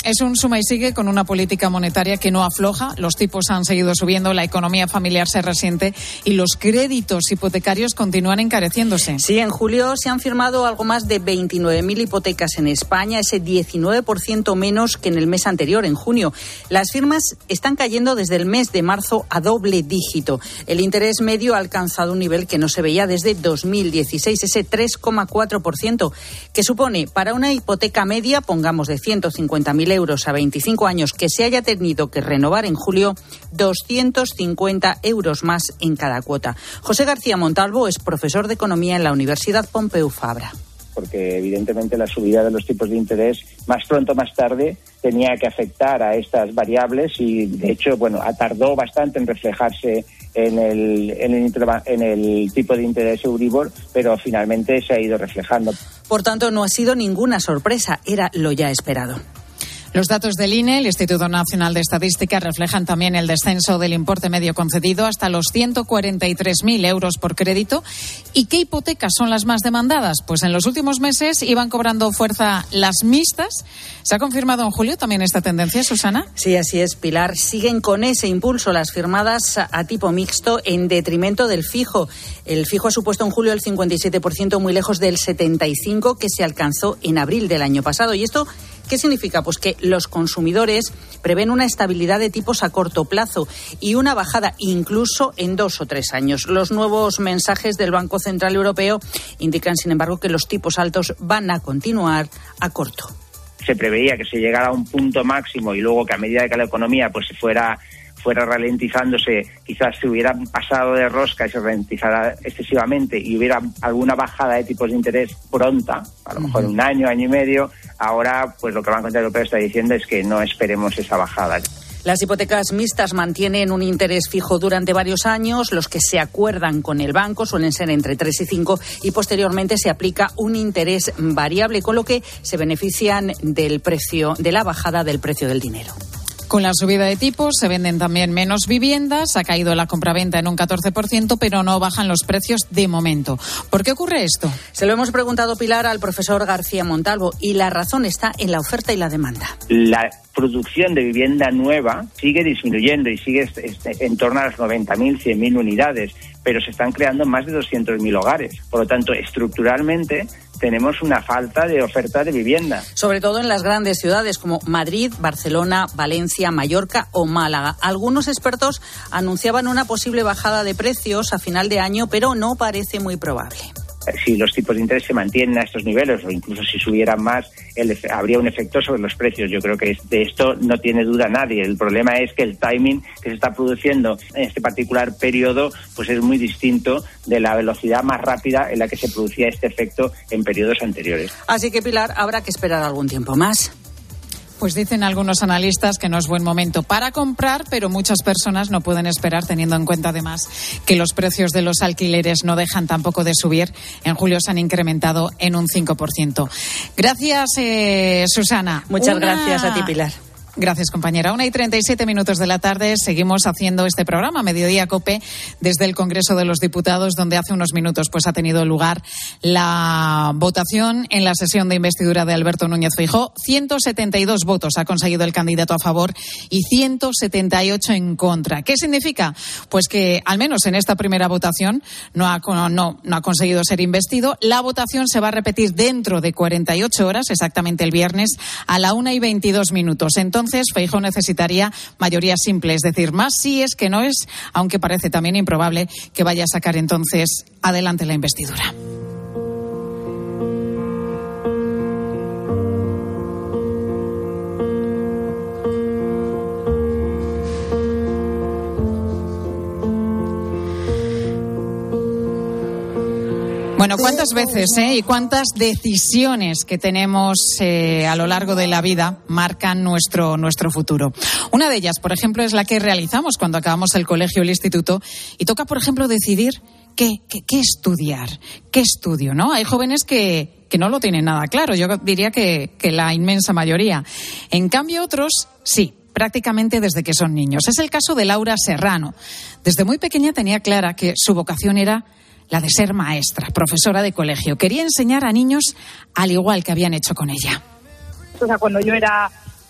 Es un suma y sigue con una política monetaria que no afloja. Los tipos han seguido subiendo, la economía familiar se resiente y los créditos hipotecarios continúan encareciéndose. Sí, en julio se han firmado algo más de veintinueve mil hipotecas en España, ese diecinueve por ciento menos que en el mes anterior, en junio. Las firmas están cayendo desde el mes de marzo a doble dígito. El interés medio ha alcanzado un nivel que no se veía desde dos mil dieciséis, ese tres coma cuatro por ciento, que supone para una hipoteca media, pongamos de ciento cincuenta mil euros a veinticinco años, que se haya tenido que renovar en julio, doscientos cincuenta euros más en cada cuota. José García Montalvo es profesor de Economía en la Universidad Pompeu Fabra. Porque evidentemente la subida de los tipos de interés más pronto o más tarde tenía que afectar a estas variables y de hecho, bueno, tardó bastante en reflejarse en el, en el, en el tipo de interés Euribor, pero finalmente se ha ido reflejando. Por tanto, no ha sido ninguna sorpresa, era lo ya esperado. Los datos del I N E, el Instituto Nacional de Estadística, reflejan también el descenso del importe medio concedido hasta los ciento cuarenta y tres mil euros por crédito. ¿Y qué hipotecas son las más demandadas? Pues en los últimos meses iban cobrando fuerza las mixtas. ¿Se ha confirmado en julio también esta tendencia, Susana? Sí, así es, Pilar. Siguen con ese impulso las firmadas a tipo mixto en detrimento del fijo. El fijo ha supuesto en julio el cincuenta y siete por ciento, muy lejos del setenta y cinco por ciento que se alcanzó en abril del año pasado. ¿Y esto qué significa? Pues que los consumidores prevén una estabilidad de tipos a corto plazo y una bajada incluso en dos o tres años. Los nuevos mensajes del Banco Central Europeo indican, sin embargo, que los tipos altos van a continuar a corto. Se preveía que se llegara a un punto máximo y luego que a medida que la economía pues se fuera fuera ralentizándose, quizás se hubiera pasado de rosca y se ralentizara excesivamente y hubiera alguna bajada de tipos de interés pronta, a lo mejor un año, año y medio. Ahora, pues lo que el Banco Central Europeo está diciendo es que no esperemos esa bajada. Las hipotecas mixtas mantienen un interés fijo durante varios años. Los que se acuerdan con el banco suelen ser entre tres y cinco y posteriormente se aplica un interés variable, con lo que se benefician del precio, de la bajada del precio del dinero. Con la subida de tipos se venden también menos viviendas, ha caído la compraventa en un catorce por ciento, pero no bajan los precios de momento. ¿Por qué ocurre esto? Se lo hemos preguntado, Pilar, al profesor García Montalvo, y la razón está en la oferta y la demanda. La producción de vivienda nueva sigue disminuyendo y sigue en torno a las noventa mil, cien mil unidades, pero se están creando más de doscientos mil hogares. Por lo tanto, estructuralmente tenemos una falta de oferta de vivienda. Sobre todo en las grandes ciudades como Madrid, Barcelona, Valencia, Mallorca o Málaga. Algunos expertos anunciaban una posible bajada de precios a final de año, pero no parece muy probable. Si los tipos de interés se mantienen a estos niveles o incluso si subieran más, el, habría un efecto sobre los precios. Yo creo que de esto no tiene duda nadie. El problema es que el timing que se está produciendo en este particular periodo pues es muy distinto de la velocidad más rápida en la que se producía este efecto en periodos anteriores. Así que, Pilar, habrá que esperar algún tiempo más. Pues dicen algunos analistas que no es buen momento para comprar, pero muchas personas no pueden esperar, teniendo en cuenta además que los precios de los alquileres no dejan tampoco de subir. En julio se han incrementado en un cinco por ciento. Gracias, eh, Susana. Muchas Una... gracias a ti, Pilar. Gracias, compañera. Una y treinta y siete minutos de la tarde seguimos haciendo este programa, Mediodía COPE, desde el Congreso de los Diputados, donde hace unos minutos pues ha tenido lugar la votación en la sesión de investidura de Alberto Núñez Feijóo. ciento setenta y dos votos ha conseguido el candidato a favor y ciento setenta y ocho en contra. ¿Qué significa? Pues que, al menos en esta primera votación, no ha, no, no ha conseguido ser investido. La votación se va a repetir dentro de cuarenta y ocho horas, exactamente el viernes, a la una y veintidós minutos. Entonces, Entonces, Feijóo necesitaría mayoría simple, es decir, más sí es que no es, aunque parece también improbable que vaya a sacar entonces adelante la investidura. Bueno, ¿cuántas veces eh, y cuántas decisiones que tenemos eh, a lo largo de la vida marcan nuestro, nuestro futuro? Una de ellas, por ejemplo, es la que realizamos cuando acabamos el colegio o el instituto y toca, por ejemplo, decidir qué, qué, qué estudiar, qué estudio, ¿no? Hay jóvenes que, que no lo tienen nada claro, yo diría que, que la inmensa mayoría. En cambio, otros sí. Prácticamente desde que son niños. Es el caso de Laura Serrano. Desde muy pequeña tenía clara que su vocación era la de ser maestra, profesora de colegio. Quería enseñar a niños al igual que habían hecho con ella. O sea, cuando yo era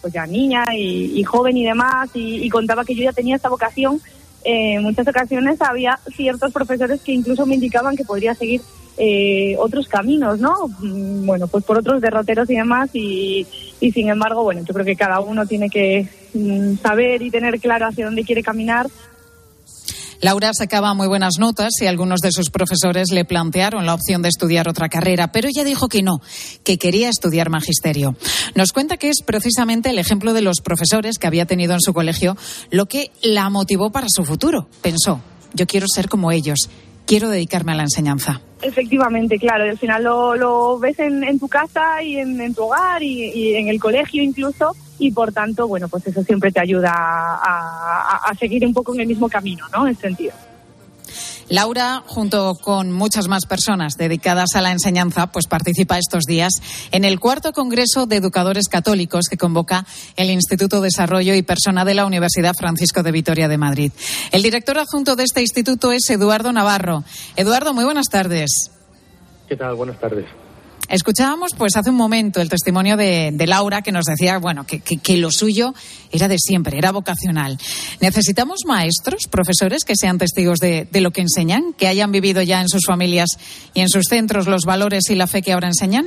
pues ya niña y, y joven y demás, y, y contaba que yo ya tenía esta vocación. Eh, en muchas ocasiones había ciertos profesores que incluso me indicaban que podría seguir eh, otros caminos, ¿no? Bueno, pues por otros derroteros y demás, y, y sin embargo, bueno, yo creo que cada uno tiene que mm, saber y tener claro hacia dónde quiere caminar. Laura sacaba muy buenas notas y algunos de sus profesores le plantearon la opción de estudiar otra carrera, pero ella dijo que no, que quería estudiar magisterio. Nos cuenta que es precisamente el ejemplo de los profesores que había tenido en su colegio lo que la motivó para su futuro. Pensó, yo quiero ser como ellos, quiero dedicarme a la enseñanza. Efectivamente, claro, y al final lo, lo ves en, en tu casa y en, en tu hogar y, y en el colegio incluso, y por tanto, bueno, pues eso siempre te ayuda a, a, a seguir un poco en el mismo camino, ¿no? En ese sentido. Laura, junto con muchas más personas dedicadas a la enseñanza, pues participa estos días en el cuarto Congreso de Educadores Católicos que convoca el Instituto de Desarrollo y Persona de la Universidad Francisco de Vitoria de Madrid. El director adjunto de este instituto es Eduardo Navarro. Eduardo, muy buenas tardes. ¿Qué tal? Buenas tardes. Escuchábamos pues hace un momento el testimonio de, de Laura, que nos decía bueno que, que, que lo suyo era de siempre, era vocacional. ¿Necesitamos maestros, profesores que sean testigos de, de lo que enseñan, que hayan vivido ya en sus familias y en sus centros los valores y la fe que ahora enseñan?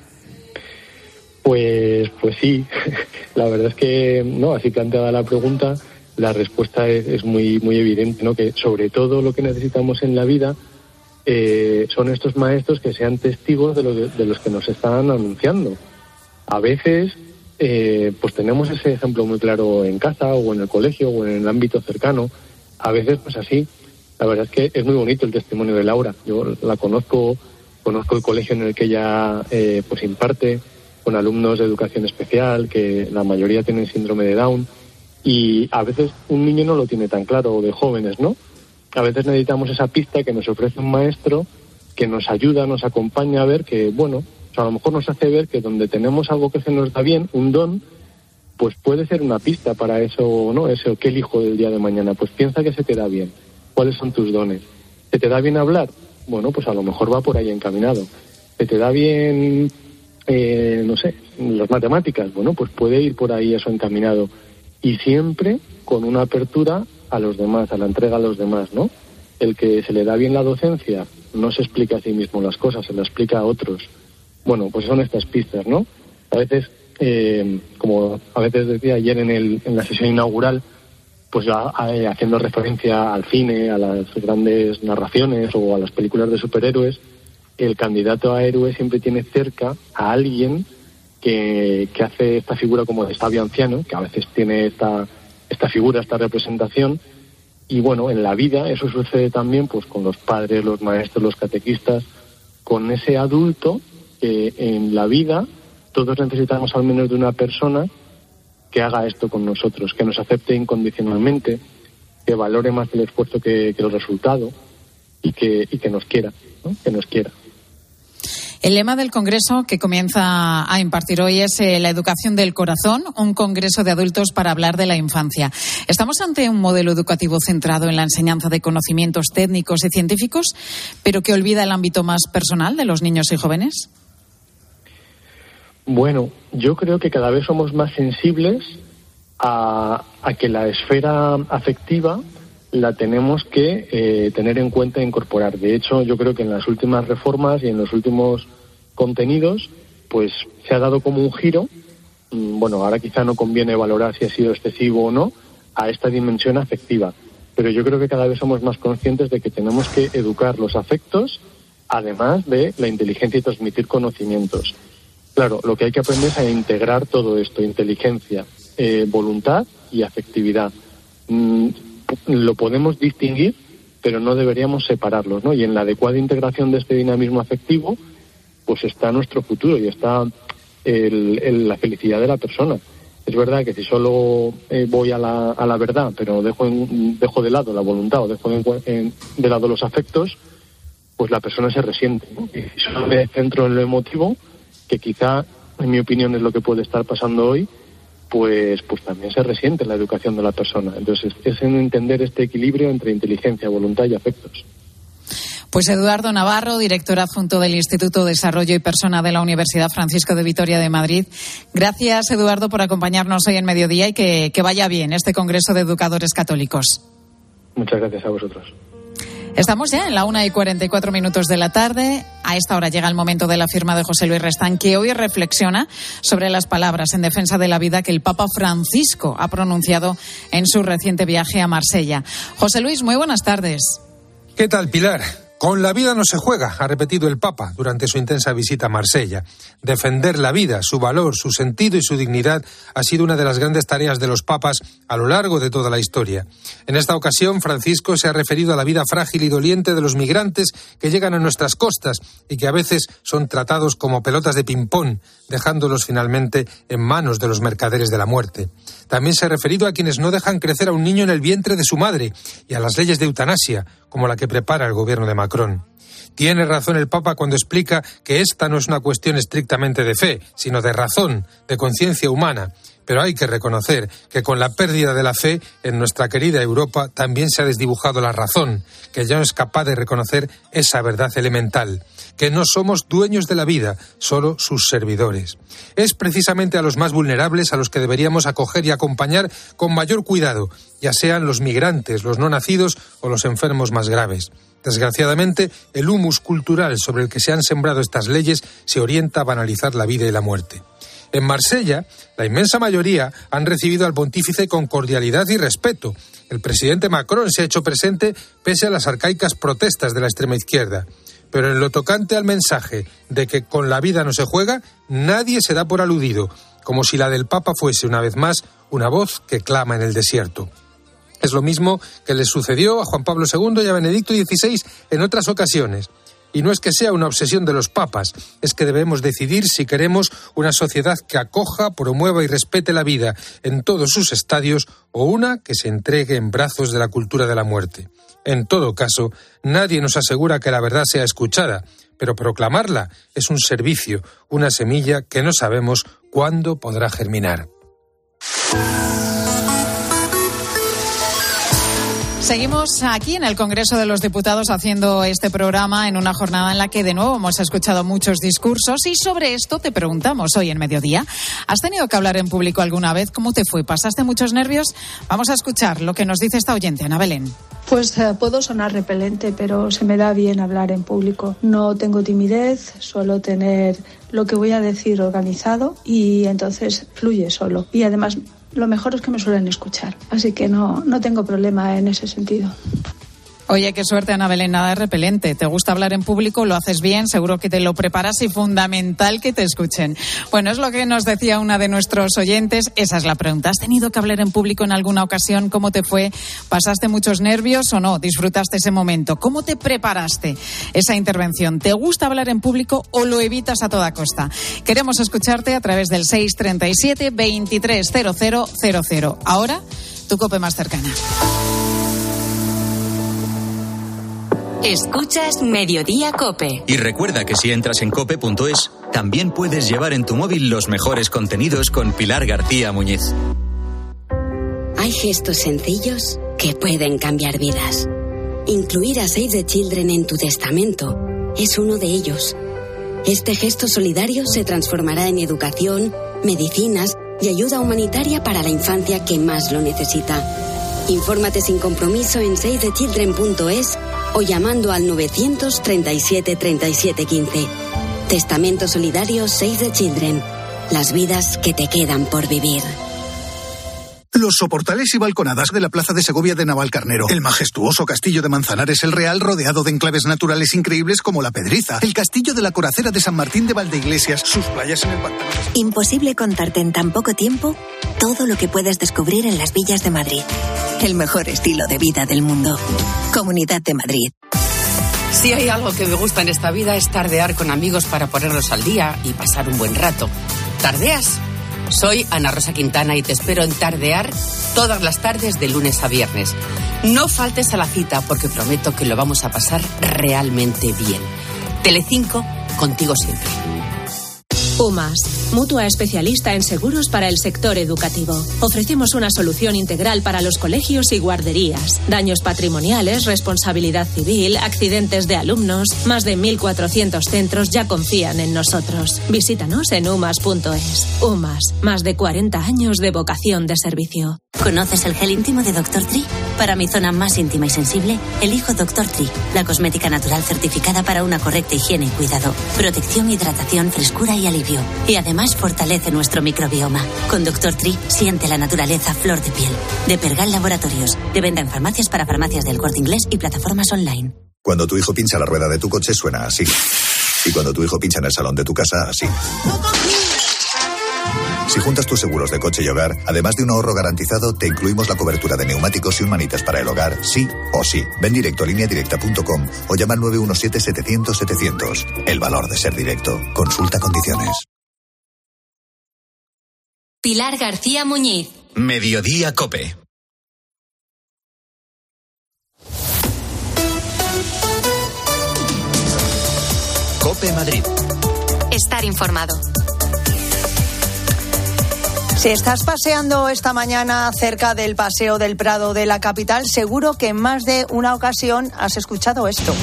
Pues, pues sí, la verdad es que no, así planteada la pregunta, la respuesta es, es muy, muy evidente, ¿no? Que sobre todo lo que necesitamos en la vida Eh, son estos maestros que sean testigos de, lo de, de los que nos están anunciando. A veces eh, pues tenemos ese ejemplo muy claro en casa o en el colegio o en el ámbito cercano. A veces pues así. La verdad es que es muy bonito el testimonio de Laura. Yo la conozco, conozco el colegio en el que ella eh, pues imparte con alumnos de educación especial, que la mayoría tienen síndrome de Down, y a veces un niño no lo tiene tan claro, o de jóvenes, ¿no? A veces necesitamos esa pista que nos ofrece un maestro que nos ayuda, nos acompaña a ver que, bueno, o sea, a lo mejor nos hace ver que donde tenemos algo que se nos da bien, un don, pues puede ser una pista para eso, ¿no? Eso, ¿qué elijo del día de mañana? Pues piensa que se te da bien. ¿Cuáles son tus dones? ¿Se te da bien hablar? Bueno, pues a lo mejor va por ahí encaminado. ¿Se te da bien, eh, no sé, las matemáticas? Bueno, pues puede ir por ahí eso encaminado. Y siempre con una apertura a los demás, a la entrega a los demás, ¿no? El que se le da bien la docencia no se explica a sí mismo las cosas, se las explica a otros. Bueno, pues son estas pistas, ¿no? A veces, eh, como a veces decía ayer en, el, en la sesión inaugural, pues ya eh, haciendo referencia al cine, a las grandes narraciones o a las películas de superhéroes, el candidato a héroe siempre tiene cerca a alguien que, que hace esta figura como de sabio anciano, que a veces tiene esta... esta figura, esta representación, y bueno, en la vida eso sucede también pues con los padres, los maestros, los catequistas, con ese adulto que en la vida todos necesitamos al menos de una persona que haga esto con nosotros, que nos acepte incondicionalmente, que valore más el esfuerzo que, que el resultado y que, y que nos quiera, ¿no? Que nos quiera. El lema del Congreso que comienza a impartir hoy es eh, la educación del corazón, un congreso de adultos para hablar de la infancia. ¿Estamos ante un modelo educativo centrado en la enseñanza de conocimientos técnicos y científicos, pero que olvida el ámbito más personal de los niños y jóvenes? Bueno, yo creo que cada vez somos más sensibles a, a que la esfera afectiva la tenemos que eh, tener en cuenta e incorporar. De hecho, yo creo que en las últimas reformas y en los últimos contenidos, pues se ha dado como un giro, bueno, ahora quizá no conviene valorar si ha sido excesivo o no, a esta dimensión afectiva. Pero yo creo que cada vez somos más conscientes de que tenemos que educar los afectos, además de la inteligencia y transmitir conocimientos. Claro, lo que hay que aprender es a integrar todo esto, inteligencia, eh, voluntad y afectividad. Mm, lo podemos distinguir, pero no deberíamos separarlos, ¿no? Y en la adecuada integración de este dinamismo afectivo, pues está nuestro futuro y está el, el, la felicidad de la persona. Es verdad que si solo eh, voy a la, a la verdad, pero dejo, en, dejo de lado la voluntad o dejo en, en, de lado los afectos, pues la persona se resiente, ¿no? Y si solo me centro en lo emotivo, que quizá, en mi opinión, es lo que puede estar pasando hoy, pues pues también se resiente la educación de la persona. Entonces, es en entender este equilibrio entre inteligencia, voluntad y afectos. Pues Eduardo Navarro, director adjunto del Instituto de Desarrollo y Persona de la Universidad Francisco de Vitoria de Madrid. Gracias, Eduardo, por acompañarnos hoy en Mediodía y que, que vaya bien este Congreso de Educadores Católicos. Muchas gracias a vosotros. Estamos ya en la una y cuarenta y cuatro minutos de la tarde. A esta hora llega el momento de la firma de José Luis Restán, que hoy reflexiona sobre las palabras en defensa de la vida que el Papa Francisco ha pronunciado en su reciente viaje a Marsella. José Luis, muy buenas tardes. ¿Qué tal, Pilar? Con la vida no se juega, ha repetido el Papa durante su intensa visita a Marsella. Defender la vida, su valor, su sentido y su dignidad ha sido una de las grandes tareas de los papas a lo largo de toda la historia. En esta ocasión, Francisco se ha referido a la vida frágil y doliente de los migrantes que llegan a nuestras costas y que a veces son tratados como pelotas de ping-pong, dejándolos finalmente en manos de los mercaderes de la muerte. También se ha referido a quienes no dejan crecer a un niño en el vientre de su madre y a las leyes de eutanasia, como la que prepara el gobierno de Macron. Tiene razón el Papa cuando explica que esta no es una cuestión estrictamente de fe, sino de razón, de conciencia humana. Pero hay que reconocer que con la pérdida de la fe en nuestra querida Europa también se ha desdibujado la razón, que ya no es capaz de reconocer esa verdad elemental, que no somos dueños de la vida, solo sus servidores. Es precisamente a los más vulnerables a los que deberíamos acoger y acompañar con mayor cuidado, ya sean los migrantes, los no nacidos o los enfermos más graves. Desgraciadamente, el humus cultural sobre el que se han sembrado estas leyes se orienta a banalizar la vida y la muerte. En Marsella, la inmensa mayoría han recibido al pontífice con cordialidad y respeto. El presidente Macron se ha hecho presente pese a las arcaicas protestas de la extrema izquierda. Pero en lo tocante al mensaje de que con la vida no se juega, nadie se da por aludido, como si la del Papa fuese, una vez más, una voz que clama en el desierto. Es lo mismo que le sucedió a Juan Pablo segundo y a Benedicto dieciséis en otras ocasiones. Y no es que sea una obsesión de los papas, es que debemos decidir si queremos una sociedad que acoja, promueva y respete la vida en todos sus estadios o una que se entregue en brazos de la cultura de la muerte. En todo caso, nadie nos asegura que la verdad sea escuchada, pero proclamarla es un servicio, una semilla que no sabemos cuándo podrá germinar. Seguimos aquí en el Congreso de los Diputados haciendo este programa en una jornada en la que de nuevo hemos escuchado muchos discursos y sobre esto te preguntamos hoy en Mediodía. ¿Has tenido que hablar en público alguna vez? ¿Cómo te fue? ¿Pasaste muchos nervios? Vamos a escuchar lo que nos dice esta oyente, Ana Belén. Pues eh, puedo sonar repelente, pero se me da bien hablar en público. No tengo timidez, suelo tener lo que voy a decir organizado y entonces fluye solo. Y además, lo mejor es que me suelen escuchar, así que no, no tengo problema en ese sentido. Oye, qué suerte, Ana Belén, nada de repelente. ¿Te gusta hablar en público? Lo haces bien, seguro que te lo preparas y fundamental que te escuchen. Bueno, es lo que nos decía una de nuestros oyentes. Esa es la pregunta. ¿Has tenido que hablar en público en alguna ocasión? ¿Cómo te fue? ¿Pasaste muchos nervios o no? ¿Disfrutaste ese momento? ¿Cómo te preparaste esa intervención? ¿Te gusta hablar en público o lo evitas a toda costa? Queremos escucharte a través del seis treinta y siete, veintitrés cero cero cero cero. Ahora, tu COPE más cercana. Escuchas Mediodía COPE. Y recuerda que si entras en cope punto es, también puedes llevar en tu móvil los mejores contenidos con Pilar García Muñiz. Hay gestos sencillos que pueden cambiar vidas. Incluir a Save the Children en tu testamento es uno de ellos. Este gesto solidario se transformará en educación, medicinas y ayuda humanitaria para la infancia que más lo necesita. Infórmate sin compromiso en save the children punto es o llamando al novecientos treinta y siete treinta y siete quince. Testamento solidario Save the Children. Las vidas que te quedan por vivir. Los soportales y balconadas de la Plaza de Segovia de Navalcarnero, el majestuoso castillo de Manzanares el Real rodeado de enclaves naturales increíbles como la Pedriza, el castillo de la Coracera de San Martín de Valdeiglesias, sus playas en el pantano. Imposible contarte en tan poco tiempo todo lo que puedes descubrir en las villas de Madrid. El mejor estilo de vida del mundo. Comunidad de Madrid. Si hay algo que me gusta en esta vida es tardear con amigos para ponerlos al día y pasar un buen rato. ¿Tardeas? Soy Ana Rosa Quintana y te espero en Tardear todas las tardes de lunes a viernes. No faltes a la cita porque prometo que lo vamos a pasar realmente bien. Telecinco, contigo siempre. UMAS, mutua especialista en seguros para el sector educativo. Ofrecemos una solución integral para los colegios y guarderías. Daños patrimoniales, responsabilidad civil, accidentes de alumnos. Más de mil cuatrocientos centros ya confían en nosotros. Visítanos en umas punto es. UMAS, más de cuarenta años de vocación de servicio. ¿Conoces el gel íntimo de doctor Tree? Para mi zona más íntima y sensible, elijo doctor Tree, la cosmética natural certificada para una correcta higiene y cuidado. Protección, hidratación, frescura y alivio. Y además fortalece nuestro microbioma. Con doctor Tree siente la naturaleza flor de piel. De Pergal Laboratorios, de venta en farmacias para farmacias del Corte Inglés y plataformas online. Cuando tu hijo pincha la rueda de tu coche suena así. Y cuando tu hijo pincha en el salón de tu casa, así. Si juntas tus seguros de coche y hogar, además de un ahorro garantizado, te incluimos la cobertura de neumáticos y un manitas para el hogar, sí o sí. Ven directo a línea directa punto com o llama al nueve uno siete, setecientos, setecientos. El valor de ser directo. Consulta condiciones. Pilar García Muñiz. Mediodía COPE. COPE Madrid. Estar informado. Si estás paseando esta mañana cerca del Paseo del Prado de la capital, seguro que en más de una ocasión has escuchado esto.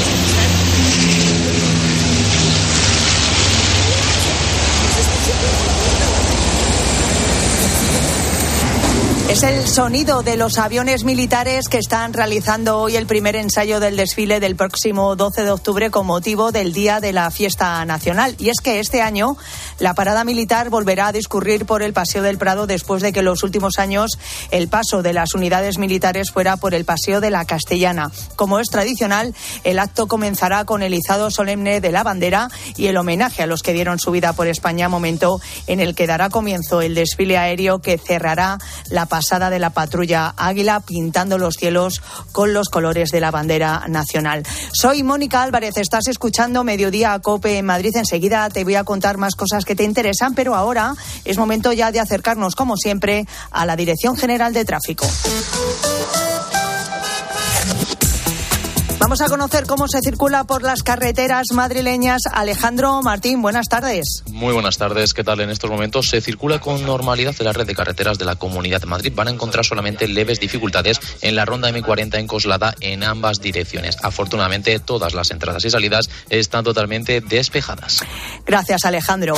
Es el sonido de los aviones militares que están realizando hoy el primer ensayo del desfile del próximo doce de octubre con motivo del Día de la Fiesta Nacional. Y es que este año la parada militar volverá a discurrir por el Paseo del Prado después de que en los últimos años el paso de las unidades militares fuera por el Paseo de la Castellana. Como es tradicional, el acto comenzará con el izado solemne de la bandera y el homenaje a los que dieron su vida por España, momento en el que dará comienzo el desfile aéreo que cerrará la pasada de la patrulla Águila, pintando los cielos con los colores de la bandera nacional. Soy Mónica Álvarez, estás escuchando Mediodía COPE en Madrid. Enseguida te voy a contar más cosas que te interesan, pero ahora es momento ya de acercarnos, como siempre, a la Dirección General de Tráfico. Vamos a conocer cómo se circula por las carreteras madrileñas. Alejandro Martín, buenas tardes. Muy buenas tardes, ¿qué tal? En estos momentos se circula con normalidad en la red de carreteras de la Comunidad de Madrid. Van a encontrar solamente leves dificultades en la ronda eme cuarenta en Coslada en ambas direcciones. Afortunadamente, todas las entradas y salidas están totalmente despejadas. Gracias, Alejandro.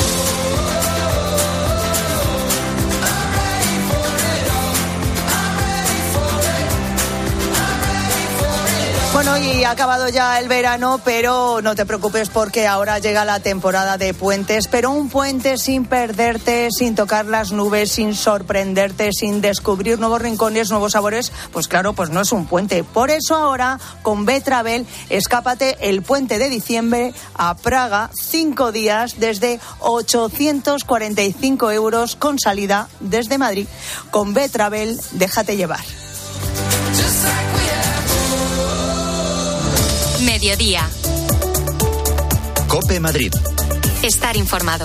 Bueno, y ha acabado ya el verano, pero no te preocupes porque ahora llega la temporada de puentes, pero un puente sin perderte, sin tocar las nubes, sin sorprenderte, sin descubrir nuevos rincones, nuevos sabores, pues claro, pues no es un puente. Por eso ahora, con Betravel, escápate el puente de diciembre a Praga, cinco días desde ochocientos cuarenta y cinco euros con salida desde Madrid. Con Betravel, déjate llevar. Mediodía. COPE Madrid. Estar informado.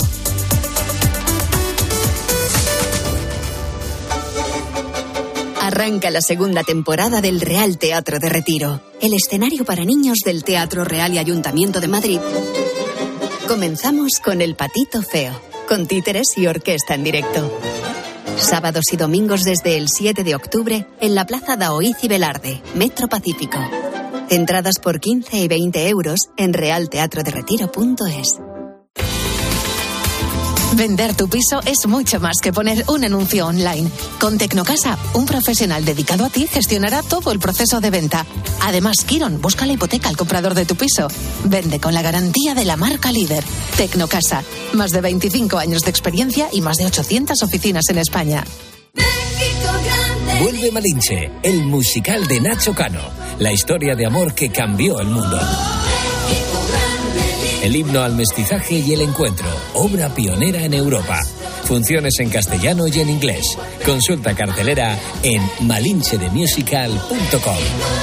Arranca la segunda temporada del Real Teatro de Retiro, el escenario para niños del Teatro Real y Ayuntamiento de Madrid. Comenzamos con El Patito Feo, con títeres y orquesta en directo. Sábados y domingos desde el siete de octubre en la Plaza Daoíz y Velarde, Metro Pacífico. Entradas por quince y veinte euros en real teatro de retiro punto es. Vender tu piso es mucho más que poner un anuncio online. Con Tecnocasa, un profesional dedicado a ti gestionará todo el proceso de venta. Además, Kiron busca la hipoteca al comprador de tu piso. Vende con la garantía de la marca líder. Tecnocasa, más de veinticinco años de experiencia y más de ochocientas oficinas en España. Vuelve Malinche, el musical de Nacho Cano, la historia de amor que cambió el mundo. El himno al mestizaje y el encuentro, obra pionera en Europa. Funciones en castellano y en inglés. Consulta cartelera en malinche de musical punto com.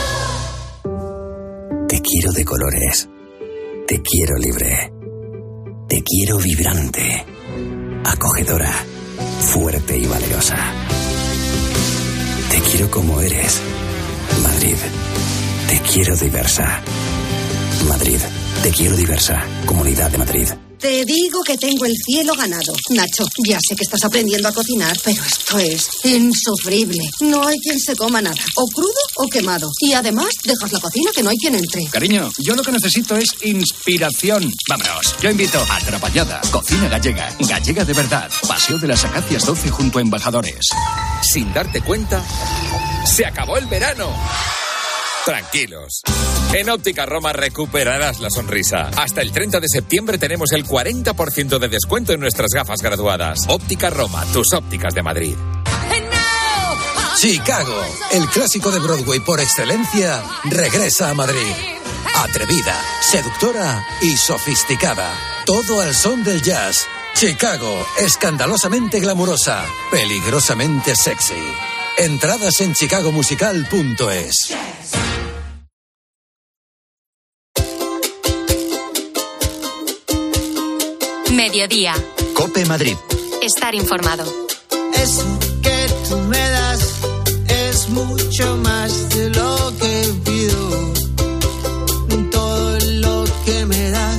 Te quiero de colores. Te quiero libre. Te quiero vibrante. Acogedora. Fuerte y valerosa. Te quiero como eres. Madrid. Te quiero diversa. Madrid. Te quiero diversa. Comunidad de Madrid. Te digo que tengo el cielo ganado. Nacho, ya sé que estás aprendiendo a cocinar, pero esto es insufrible. No hay quien se coma nada, o crudo o quemado. Y además, dejas la cocina que no hay quien entre. Cariño, yo lo que necesito es inspiración. Vámonos, yo invito a Atrapallada, cocina gallega, gallega de verdad. Paseo de las Acacias doce junto a Embajadores. Sin darte cuenta, se acabó el verano. Tranquilos. En Óptica Roma recuperarás la sonrisa. Hasta el treinta de septiembre tenemos el cuarenta por ciento de descuento en nuestras gafas graduadas. Óptica Roma, tus ópticas de Madrid. Chicago, el clásico de Broadway por excelencia, regresa a Madrid. Atrevida, seductora y sofisticada. Todo al son del jazz. Chicago, escandalosamente glamurosa, peligrosamente sexy. Entradas en chicago musical punto es. Mediodía. COPE Madrid. Estar informado. Eso que tú me das es mucho más de lo que pido. Todo lo que me das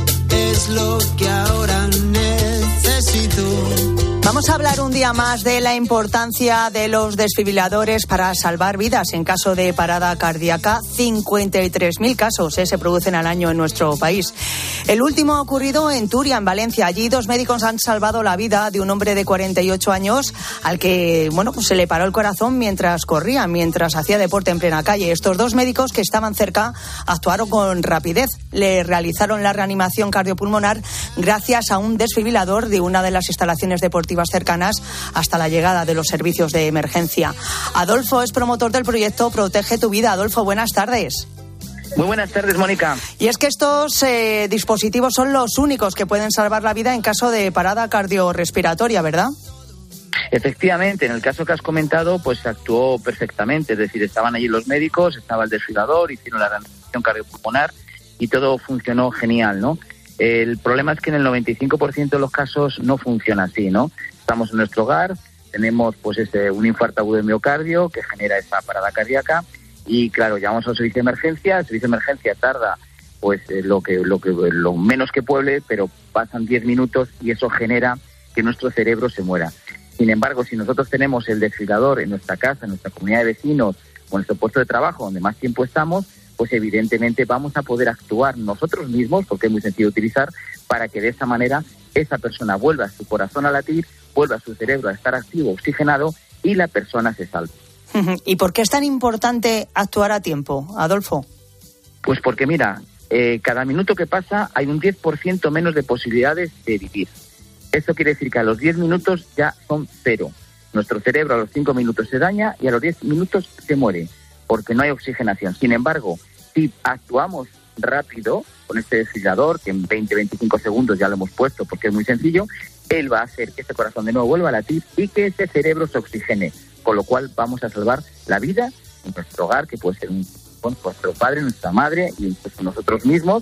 es lo que ahora necesito. Vamos a hablar un día más de la importancia de los desfibriladores para salvar vidas en caso de parada cardíaca. cincuenta y tres mil casos eh, se producen al año en nuestro país. El último ha ocurrido en Turia, en Valencia. Allí dos médicos han salvado la vida de un hombre de cuarenta y ocho años al que, bueno, pues se le paró el corazón mientras corría, mientras hacía deporte en plena calle. Estos dos médicos que estaban cerca actuaron con rapidez. Le realizaron la reanimación cardiopulmonar gracias a un desfibrilador de una de las instalaciones deportivas cercanas hasta la llegada de los servicios de emergencia. Adolfo es promotor del proyecto Protege tu Vida. Adolfo, buenas tardes. Muy buenas tardes, Mónica. Y es que estos eh, dispositivos son los únicos que pueden salvar la vida en caso de parada cardiorrespiratoria, ¿verdad? Efectivamente, en el caso que has comentado, pues actuó perfectamente. Es decir, estaban allí los médicos, estaba el desfibrilador, hicieron la reanimación cardiopulmonar y todo funcionó genial, ¿no? El problema es que en el noventa y cinco por ciento de los casos no funciona así, ¿no? Estamos en nuestro hogar, tenemos pues este, un infarto agudo de miocardio que genera esa parada cardíaca y claro, llamamos al servicio de emergencia, el servicio de emergencia tarda pues eh, lo que lo que lo menos que puede, pero pasan diez minutos y eso genera que nuestro cerebro se muera. Sin embargo, si nosotros tenemos el desfibrilador en nuestra casa, en nuestra comunidad de vecinos o en nuestro puesto de trabajo donde más tiempo estamos, pues evidentemente vamos a poder actuar nosotros mismos, porque es muy sencillo de utilizar, para que de esa manera esa persona vuelva su corazón a latir, vuelva su cerebro a estar activo, oxigenado y la persona se salve. ¿Y por qué es tan importante actuar a tiempo, Adolfo? Pues porque mira, eh, cada minuto que pasa hay un diez por ciento menos de posibilidades de vivir. Esto quiere decir que a los diez minutos ya son cero. Nuestro cerebro a los cinco minutos se daña y a los diez minutos se muere, porque no hay oxigenación. Sin embargo, si actuamos rápido con este desfibrilador, que en veinte a veinticinco segundos ya lo hemos puesto porque es muy sencillo, él va a hacer que este corazón de nuevo vuelva a latir y que ese cerebro se oxigene, con lo cual vamos a salvar la vida en nuestro hogar, que puede ser un, bueno, nuestro padre, nuestra madre y incluso nosotros mismos,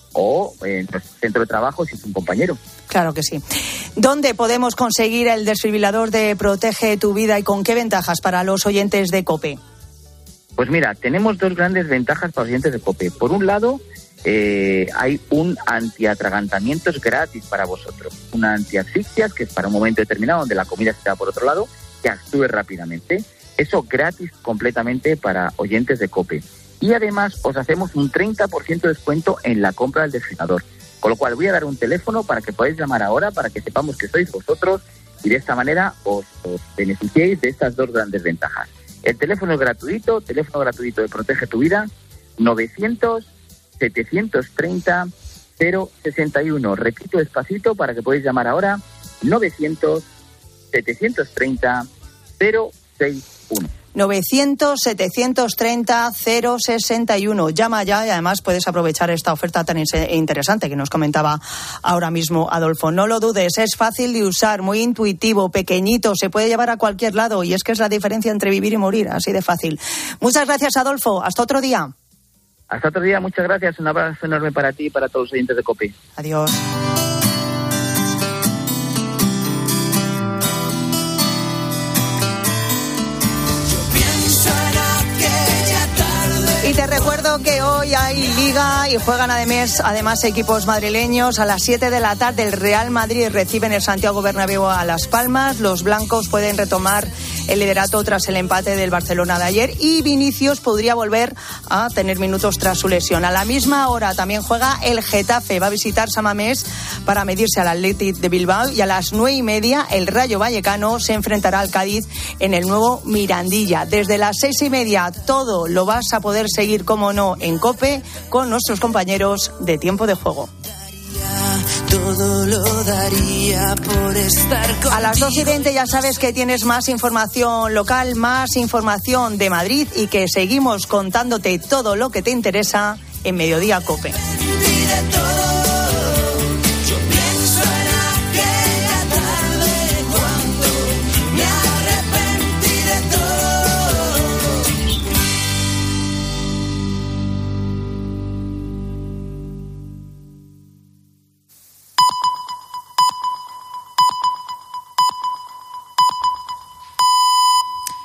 o en nuestro centro de trabajo si es un compañero. Claro que sí. ¿Dónde podemos conseguir el desfibrilador de Protege tu Vida y con qué ventajas para los oyentes de COPE? Pues mira, tenemos dos grandes ventajas para los oyentes de COPE. Por un lado, eh, hay un antiatragantamientos gratis para vosotros. Una antiasfixias, que es para un momento determinado donde la comida se da por otro lado, que actúe rápidamente. Eso gratis completamente para oyentes de COPE. Y además os hacemos un treinta por ciento de descuento en la compra del desfibrilador. Con lo cual voy a dar un teléfono para que podáis llamar ahora, para que sepamos que sois vosotros y de esta manera os, os beneficiéis de estas dos grandes ventajas. El teléfono es gratuito, teléfono gratuito de Protege tu Vida, novecientos, setecientos treinta, cero sesenta y uno. Repito despacito para que podáis llamar ahora, novecientos, setecientos treinta, cero sesenta y uno. novecientos, setecientos treinta, cero sesenta y uno. Llama ya y además puedes aprovechar esta oferta tan interesante que nos comentaba ahora mismo Adolfo. No lo dudes, es fácil de usar, muy intuitivo, pequeñito, se puede llevar a cualquier lado y es que es la diferencia entre vivir y morir, así de fácil. Muchas gracias, Adolfo. Hasta otro día. Hasta otro día, muchas gracias. Un abrazo enorme para ti y para todos los oyentes de COPE. Adiós. Y te recuerdo que hoy hay Liga y juegan además, además equipos madrileños. A las siete de la tarde el Real Madrid recibe en el Santiago Bernabéu a Las Palmas. Los blancos pueden retomar el liderato tras el empate del Barcelona de ayer y Vinicius podría volver a tener minutos tras su lesión. A la misma hora también juega el Getafe, va a visitar San Mamés para medirse al Athletic de Bilbao y a las nueve y media el Rayo Vallecano se enfrentará al Cádiz en el nuevo Mirandilla. Desde las seis y media todo lo vas a poder seguir, como no, en COPE con nuestros compañeros de Tiempo de Juego. Todo lo daría por estar contigo. A las dos y veinte ya sabes que tienes más información local, más información de Madrid y que seguimos contándote todo lo que te interesa en Mediodía COPE. Y de todo